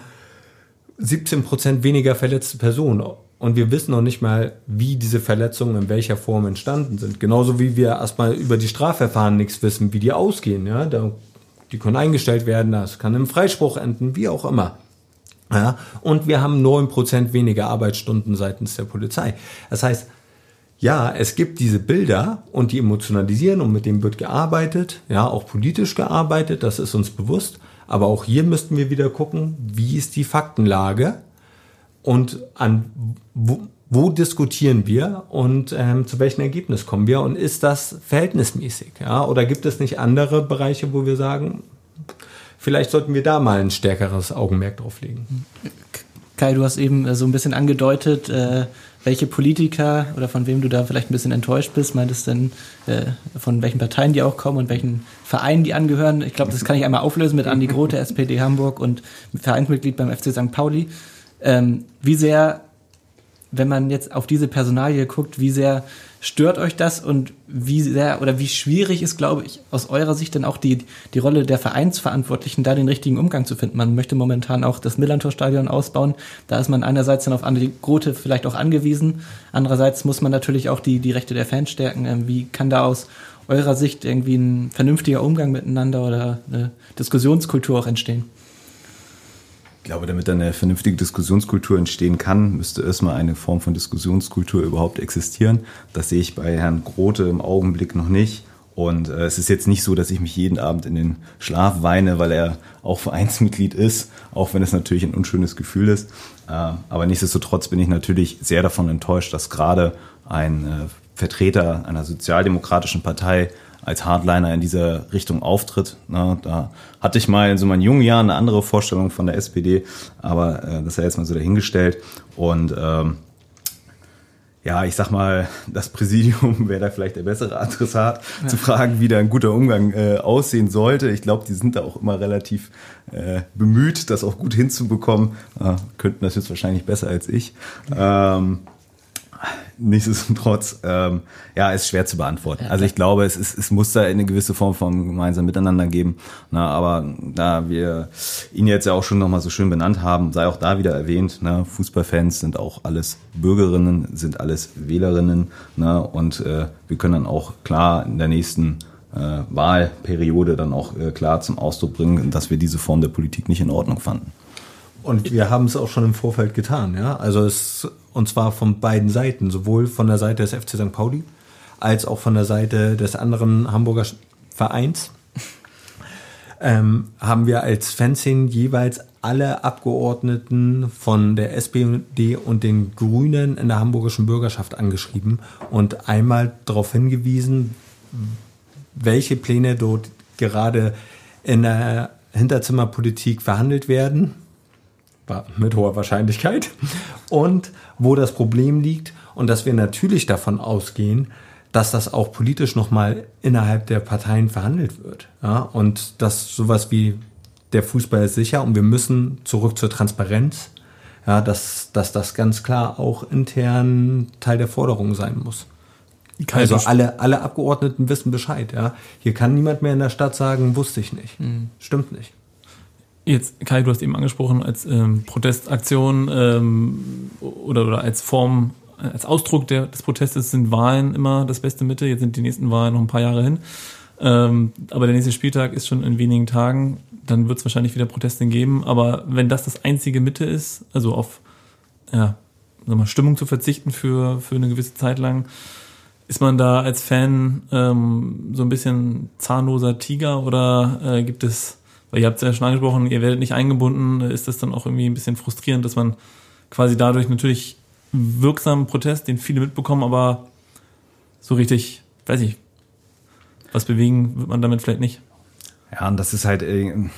17% weniger verletzte Personen. Und wir wissen noch nicht mal, wie diese Verletzungen in welcher Form entstanden sind. Genauso wie wir erstmal über die Strafverfahren nichts wissen, wie die ausgehen. Ja? Die können eingestellt werden, das kann im Freispruch enden, wie auch immer. Ja? Und wir haben 9% weniger Arbeitsstunden seitens der Polizei. Das heißt, ja, es gibt diese Bilder und die emotionalisieren und mit denen wird gearbeitet, ja, auch politisch gearbeitet, das ist uns bewusst. Aber auch hier müssten wir wieder gucken, wie ist die Faktenlage? Und wo diskutieren wir und zu welchem Ergebnis kommen wir und ist das verhältnismäßig? Ja? Oder gibt es nicht andere Bereiche, wo wir sagen, vielleicht sollten wir da mal ein stärkeres Augenmerk drauf legen? Kai, du hast eben so ein bisschen angedeutet, welche Politiker oder von wem du da vielleicht ein bisschen enttäuscht bist. Meintest denn, von welchen Parteien die auch kommen und welchen Vereinen die angehören? Ich glaube, das kann ich einmal auflösen mit Andi Grote, SPD Hamburg und Vereinsmitglied beim FC St. Pauli. Wie sehr, wenn man jetzt auf diese Personalie guckt, wie sehr stört euch das und wie sehr oder wie schwierig ist, glaube ich, aus eurer Sicht dann auch die Rolle der Vereinsverantwortlichen, da den richtigen Umgang zu finden? Man möchte momentan auch das Millerntor-Stadion ausbauen. Da ist man einerseits dann auf Andi Grote vielleicht auch angewiesen. Andererseits muss man natürlich auch die Rechte der Fans stärken. Wie kann da aus eurer Sicht irgendwie ein vernünftiger Umgang miteinander oder eine Diskussionskultur auch entstehen? Ich glaube, damit eine vernünftige Diskussionskultur entstehen kann, müsste erstmal eine Form von Diskussionskultur überhaupt existieren. Das sehe ich bei Herrn Grote im Augenblick noch nicht. Und es ist jetzt nicht so, dass ich mich jeden Abend in den Schlaf weine, weil er auch Vereinsmitglied ist, auch wenn es natürlich ein unschönes Gefühl ist. Aber nichtsdestotrotz bin ich natürlich sehr davon enttäuscht, dass gerade ein Vertreter einer sozialdemokratischen Partei als Hardliner in dieser Richtung auftritt. Na, da hatte ich mal in so meinen jungen Jahren eine andere Vorstellung von der SPD, aber das sei jetzt mal so dahingestellt. Und ja, ich sag mal, das Präsidium wäre da vielleicht der bessere Adressat, zu fragen, wie da ein guter Umgang aussehen sollte. Ich glaube, die sind da auch immer relativ bemüht, das auch gut hinzubekommen. Könnten das jetzt wahrscheinlich besser als ich. Nichtsdestotrotz, ja, ist schwer zu beantworten. Also ich glaube, es muss da eine gewisse Form von gemeinsamen Miteinander geben. Na, aber da wir ihn jetzt ja auch schon nochmal so schön benannt haben, sei auch da wieder erwähnt, na, Fußballfans sind auch alles Bürgerinnen, sind alles Wählerinnen. Na, und wir können dann auch klar in der nächsten Wahlperiode dann auch klar zum Ausdruck bringen, dass wir diese Form der Politik nicht in Ordnung fanden. Und wir haben es auch schon im Vorfeld getan, ja. Also und zwar von beiden Seiten, sowohl von der Seite des FC St. Pauli als auch von der Seite des anderen Hamburger Vereins. Haben wir als Fanszenen jeweils alle Abgeordneten von der SPD und den Grünen in der hamburgischen Bürgerschaft angeschrieben und einmal darauf hingewiesen, welche Pläne dort gerade in der Hinterzimmerpolitik verhandelt werden, mit hoher Wahrscheinlichkeit, und wo das Problem liegt und dass wir natürlich davon ausgehen, dass das auch politisch nochmal innerhalb der Parteien verhandelt wird. Ja? Und dass sowas wie der Fußball ist sicher und wir müssen zurück zur Transparenz, ja, dass das ganz klar auch intern Teil der Forderung sein muss. Also alle Abgeordneten wissen Bescheid. Ja? Hier kann niemand mehr in der Stadt sagen, wusste ich nicht. Stimmt nicht. Jetzt, Kai, du hast eben angesprochen, als Protestaktion oder als Form, als Ausdruck des Protestes sind Wahlen immer das beste Mittel. Jetzt sind die nächsten Wahlen noch ein paar Jahre hin. Aber der nächste Spieltag ist schon in wenigen Tagen. Dann wird es wahrscheinlich wieder Proteste geben. Aber wenn das einzige Mittel ist, also auf Stimmung zu verzichten für eine gewisse Zeit lang, ist man da als Fan so ein bisschen zahnloser Tiger oder gibt es, weil ihr habt es ja schon angesprochen, ihr werdet nicht eingebunden, ist das dann auch irgendwie ein bisschen frustrierend, dass man quasi dadurch natürlich wirksamen Protest, den viele mitbekommen, aber so richtig, weiß ich, was bewegen wird man damit vielleicht nicht. Ja, und das ist halt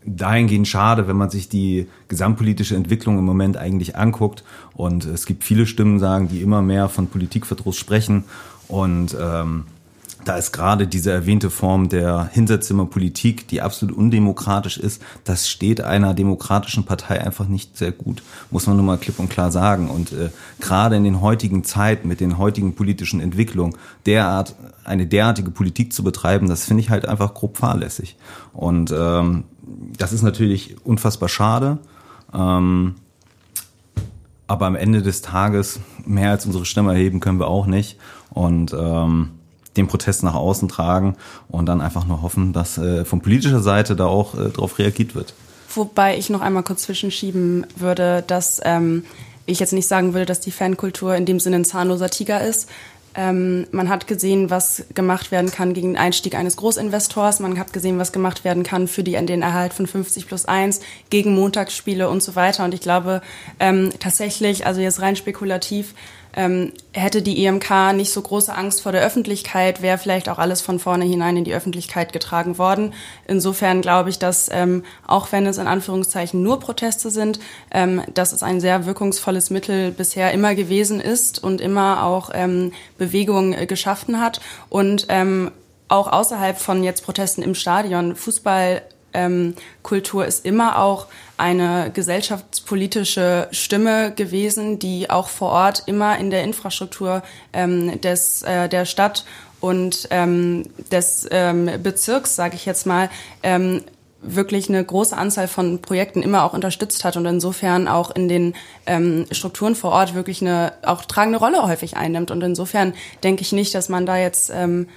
dahingehend schade, wenn man sich die gesamtpolitische Entwicklung im Moment eigentlich anguckt. Und es gibt viele Stimmen, die immer mehr von Politikverdruss sprechen. Und da ist gerade diese erwähnte Form der Hinterzimmerpolitik, die absolut undemokratisch ist, das steht einer demokratischen Partei einfach nicht sehr gut, muss man nur mal klipp und klar sagen. Und gerade in den heutigen Zeiten, mit den heutigen politischen Entwicklungen, eine derartige Politik zu betreiben, das finde ich halt einfach grob fahrlässig. Und das ist natürlich unfassbar schade. Aber am Ende des Tages, mehr als unsere Stimme erheben können wir auch nicht. Und den Protest nach außen tragen und dann einfach nur hoffen, dass von politischer Seite da auch darauf reagiert wird. Wobei ich noch einmal kurz zwischenschieben würde, dass ich jetzt nicht sagen würde, dass die Fankultur in dem Sinne ein zahnloser Tiger ist. Man hat gesehen, was gemacht werden kann gegen den Einstieg eines Großinvestors. Man hat gesehen, was gemacht werden kann für den Erhalt von 50+1, gegen Montagsspiele und so weiter. Und ich glaube tatsächlich, also jetzt rein spekulativ, hätte die IMK nicht so große Angst vor der Öffentlichkeit, wäre vielleicht auch alles von vorne hinein in die Öffentlichkeit getragen worden. Insofern glaube ich, dass auch wenn es in Anführungszeichen nur Proteste sind, dass es ein sehr wirkungsvolles Mittel bisher immer gewesen ist und immer auch Bewegung geschaffen hat. Und auch außerhalb von jetzt Protesten im Stadion, Fußballkultur ist immer auch eine gesellschaftspolitische Stimme gewesen, die auch vor Ort immer in der Infrastruktur der Stadt und des Bezirks, sage ich jetzt mal, wirklich eine große Anzahl von Projekten immer auch unterstützt hat und insofern auch in den Strukturen vor Ort wirklich eine auch tragende Rolle häufig einnimmt. Und insofern denke ich nicht, dass man da jetzt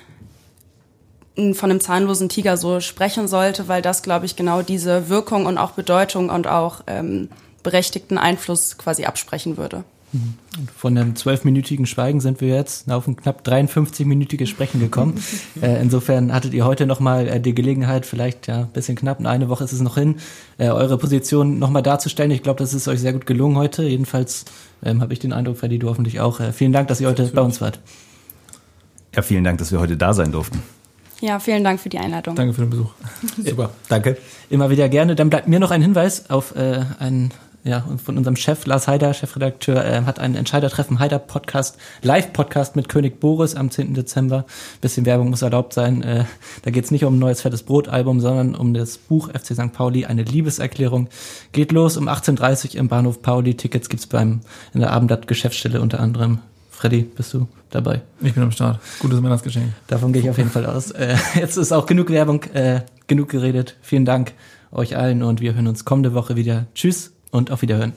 von einem zahnlosen Tiger so sprechen sollte, weil das, glaube ich, genau diese Wirkung und auch Bedeutung und auch berechtigten Einfluss quasi absprechen würde. Von einem 12-minütigen Schweigen sind wir jetzt auf ein knapp 53-minütiges Sprechen gekommen. Insofern hattet ihr heute nochmal die Gelegenheit, vielleicht ja ein bisschen knapp, eine Woche ist es noch hin, eure Position nochmal darzustellen. Ich glaube, das ist euch sehr gut gelungen heute. Jedenfalls habe ich den Eindruck, Freddy, du hoffentlich auch. Vielen Dank, dass ihr heute bei uns wart. Ja, vielen Dank, dass wir heute da sein durften. Ja, vielen Dank für die Einladung. Danke für den Besuch. Super, danke. Immer wieder gerne. Dann bleibt mir noch ein Hinweis auf von unserem Chef Lars Haider, Chefredakteur, hat ein Entscheidertreffen Haider Podcast, Live-Podcast mit König Boris am 10. Dezember. Bisschen Werbung muss erlaubt sein. Da geht's nicht um ein neues fettes Brot-Album, sondern um das Buch FC St. Pauli, eine Liebeserklärung. Geht los um 18:30 Uhr im Bahnhof Pauli. Tickets gibt's in der Abendblatt-Geschäftsstelle unter anderem. Freddy, bist du dabei? Ich bin am Start. Gutes Weihnachtsgeschenk. Davon gehe ich auf jeden Fall aus. Jetzt ist auch genug Werbung, genug geredet. Vielen Dank euch allen und wir hören uns kommende Woche wieder. Tschüss und auf Wiederhören.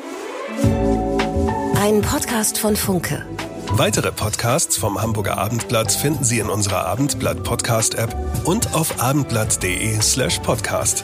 Ein Podcast von Funke. Weitere Podcasts vom Hamburger Abendblatt finden Sie in unserer Abendblatt-Podcast-App und auf abendblatt.de/podcast.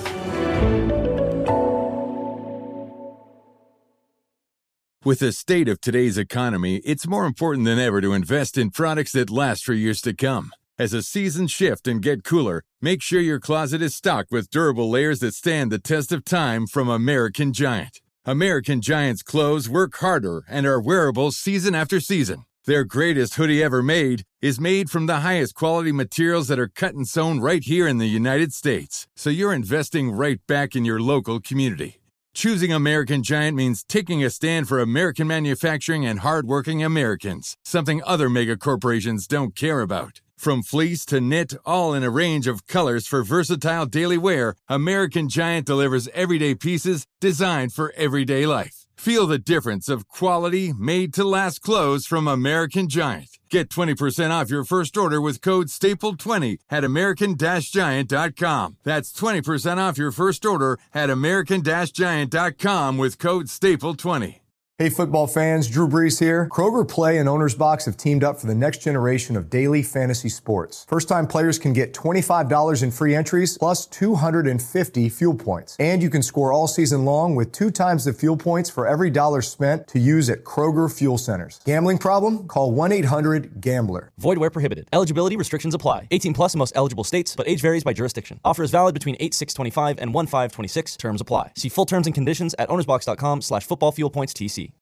With the state of today's economy, it's more important than ever to invest in products that last for years to come. As the seasons shift and get cooler, make sure your closet is stocked with durable layers that stand the test of time from American Giant. American Giant's clothes work harder and are wearable season after season. Their greatest hoodie ever made is made from the highest quality materials that are cut and sewn right here in the United States. So you're investing right back in your local community. Choosing American Giant means taking a stand for American manufacturing and hardworking Americans, something other mega corporations don't care about. From fleece to knit, all in a range of colors for versatile daily wear, American Giant delivers everyday pieces designed for everyday life. Feel the difference of quality, made-to-last clothes from American Giant. Get 20% off your first order with code STAPLE20 at american-giant.com. That's 20% off your first order at american-giant.com with code STAPLE20. Hey football fans, Drew Brees here. Kroger Play and Owner's Box have teamed up for the next generation of daily fantasy sports. First-time players can get $25 in free entries plus 250 fuel points. And you can score all season long with 2 times the fuel points for every dollar spent to use at Kroger Fuel Centers. Gambling problem? Call 1-800-GAMBLER. Void where prohibited. Eligibility restrictions apply. 18 plus in most eligible states, but age varies by jurisdiction. Offer is valid between 8/6/25 and 1/5/26. Terms apply. See full terms and conditions at ownersbox.com/footballfuelpointstc.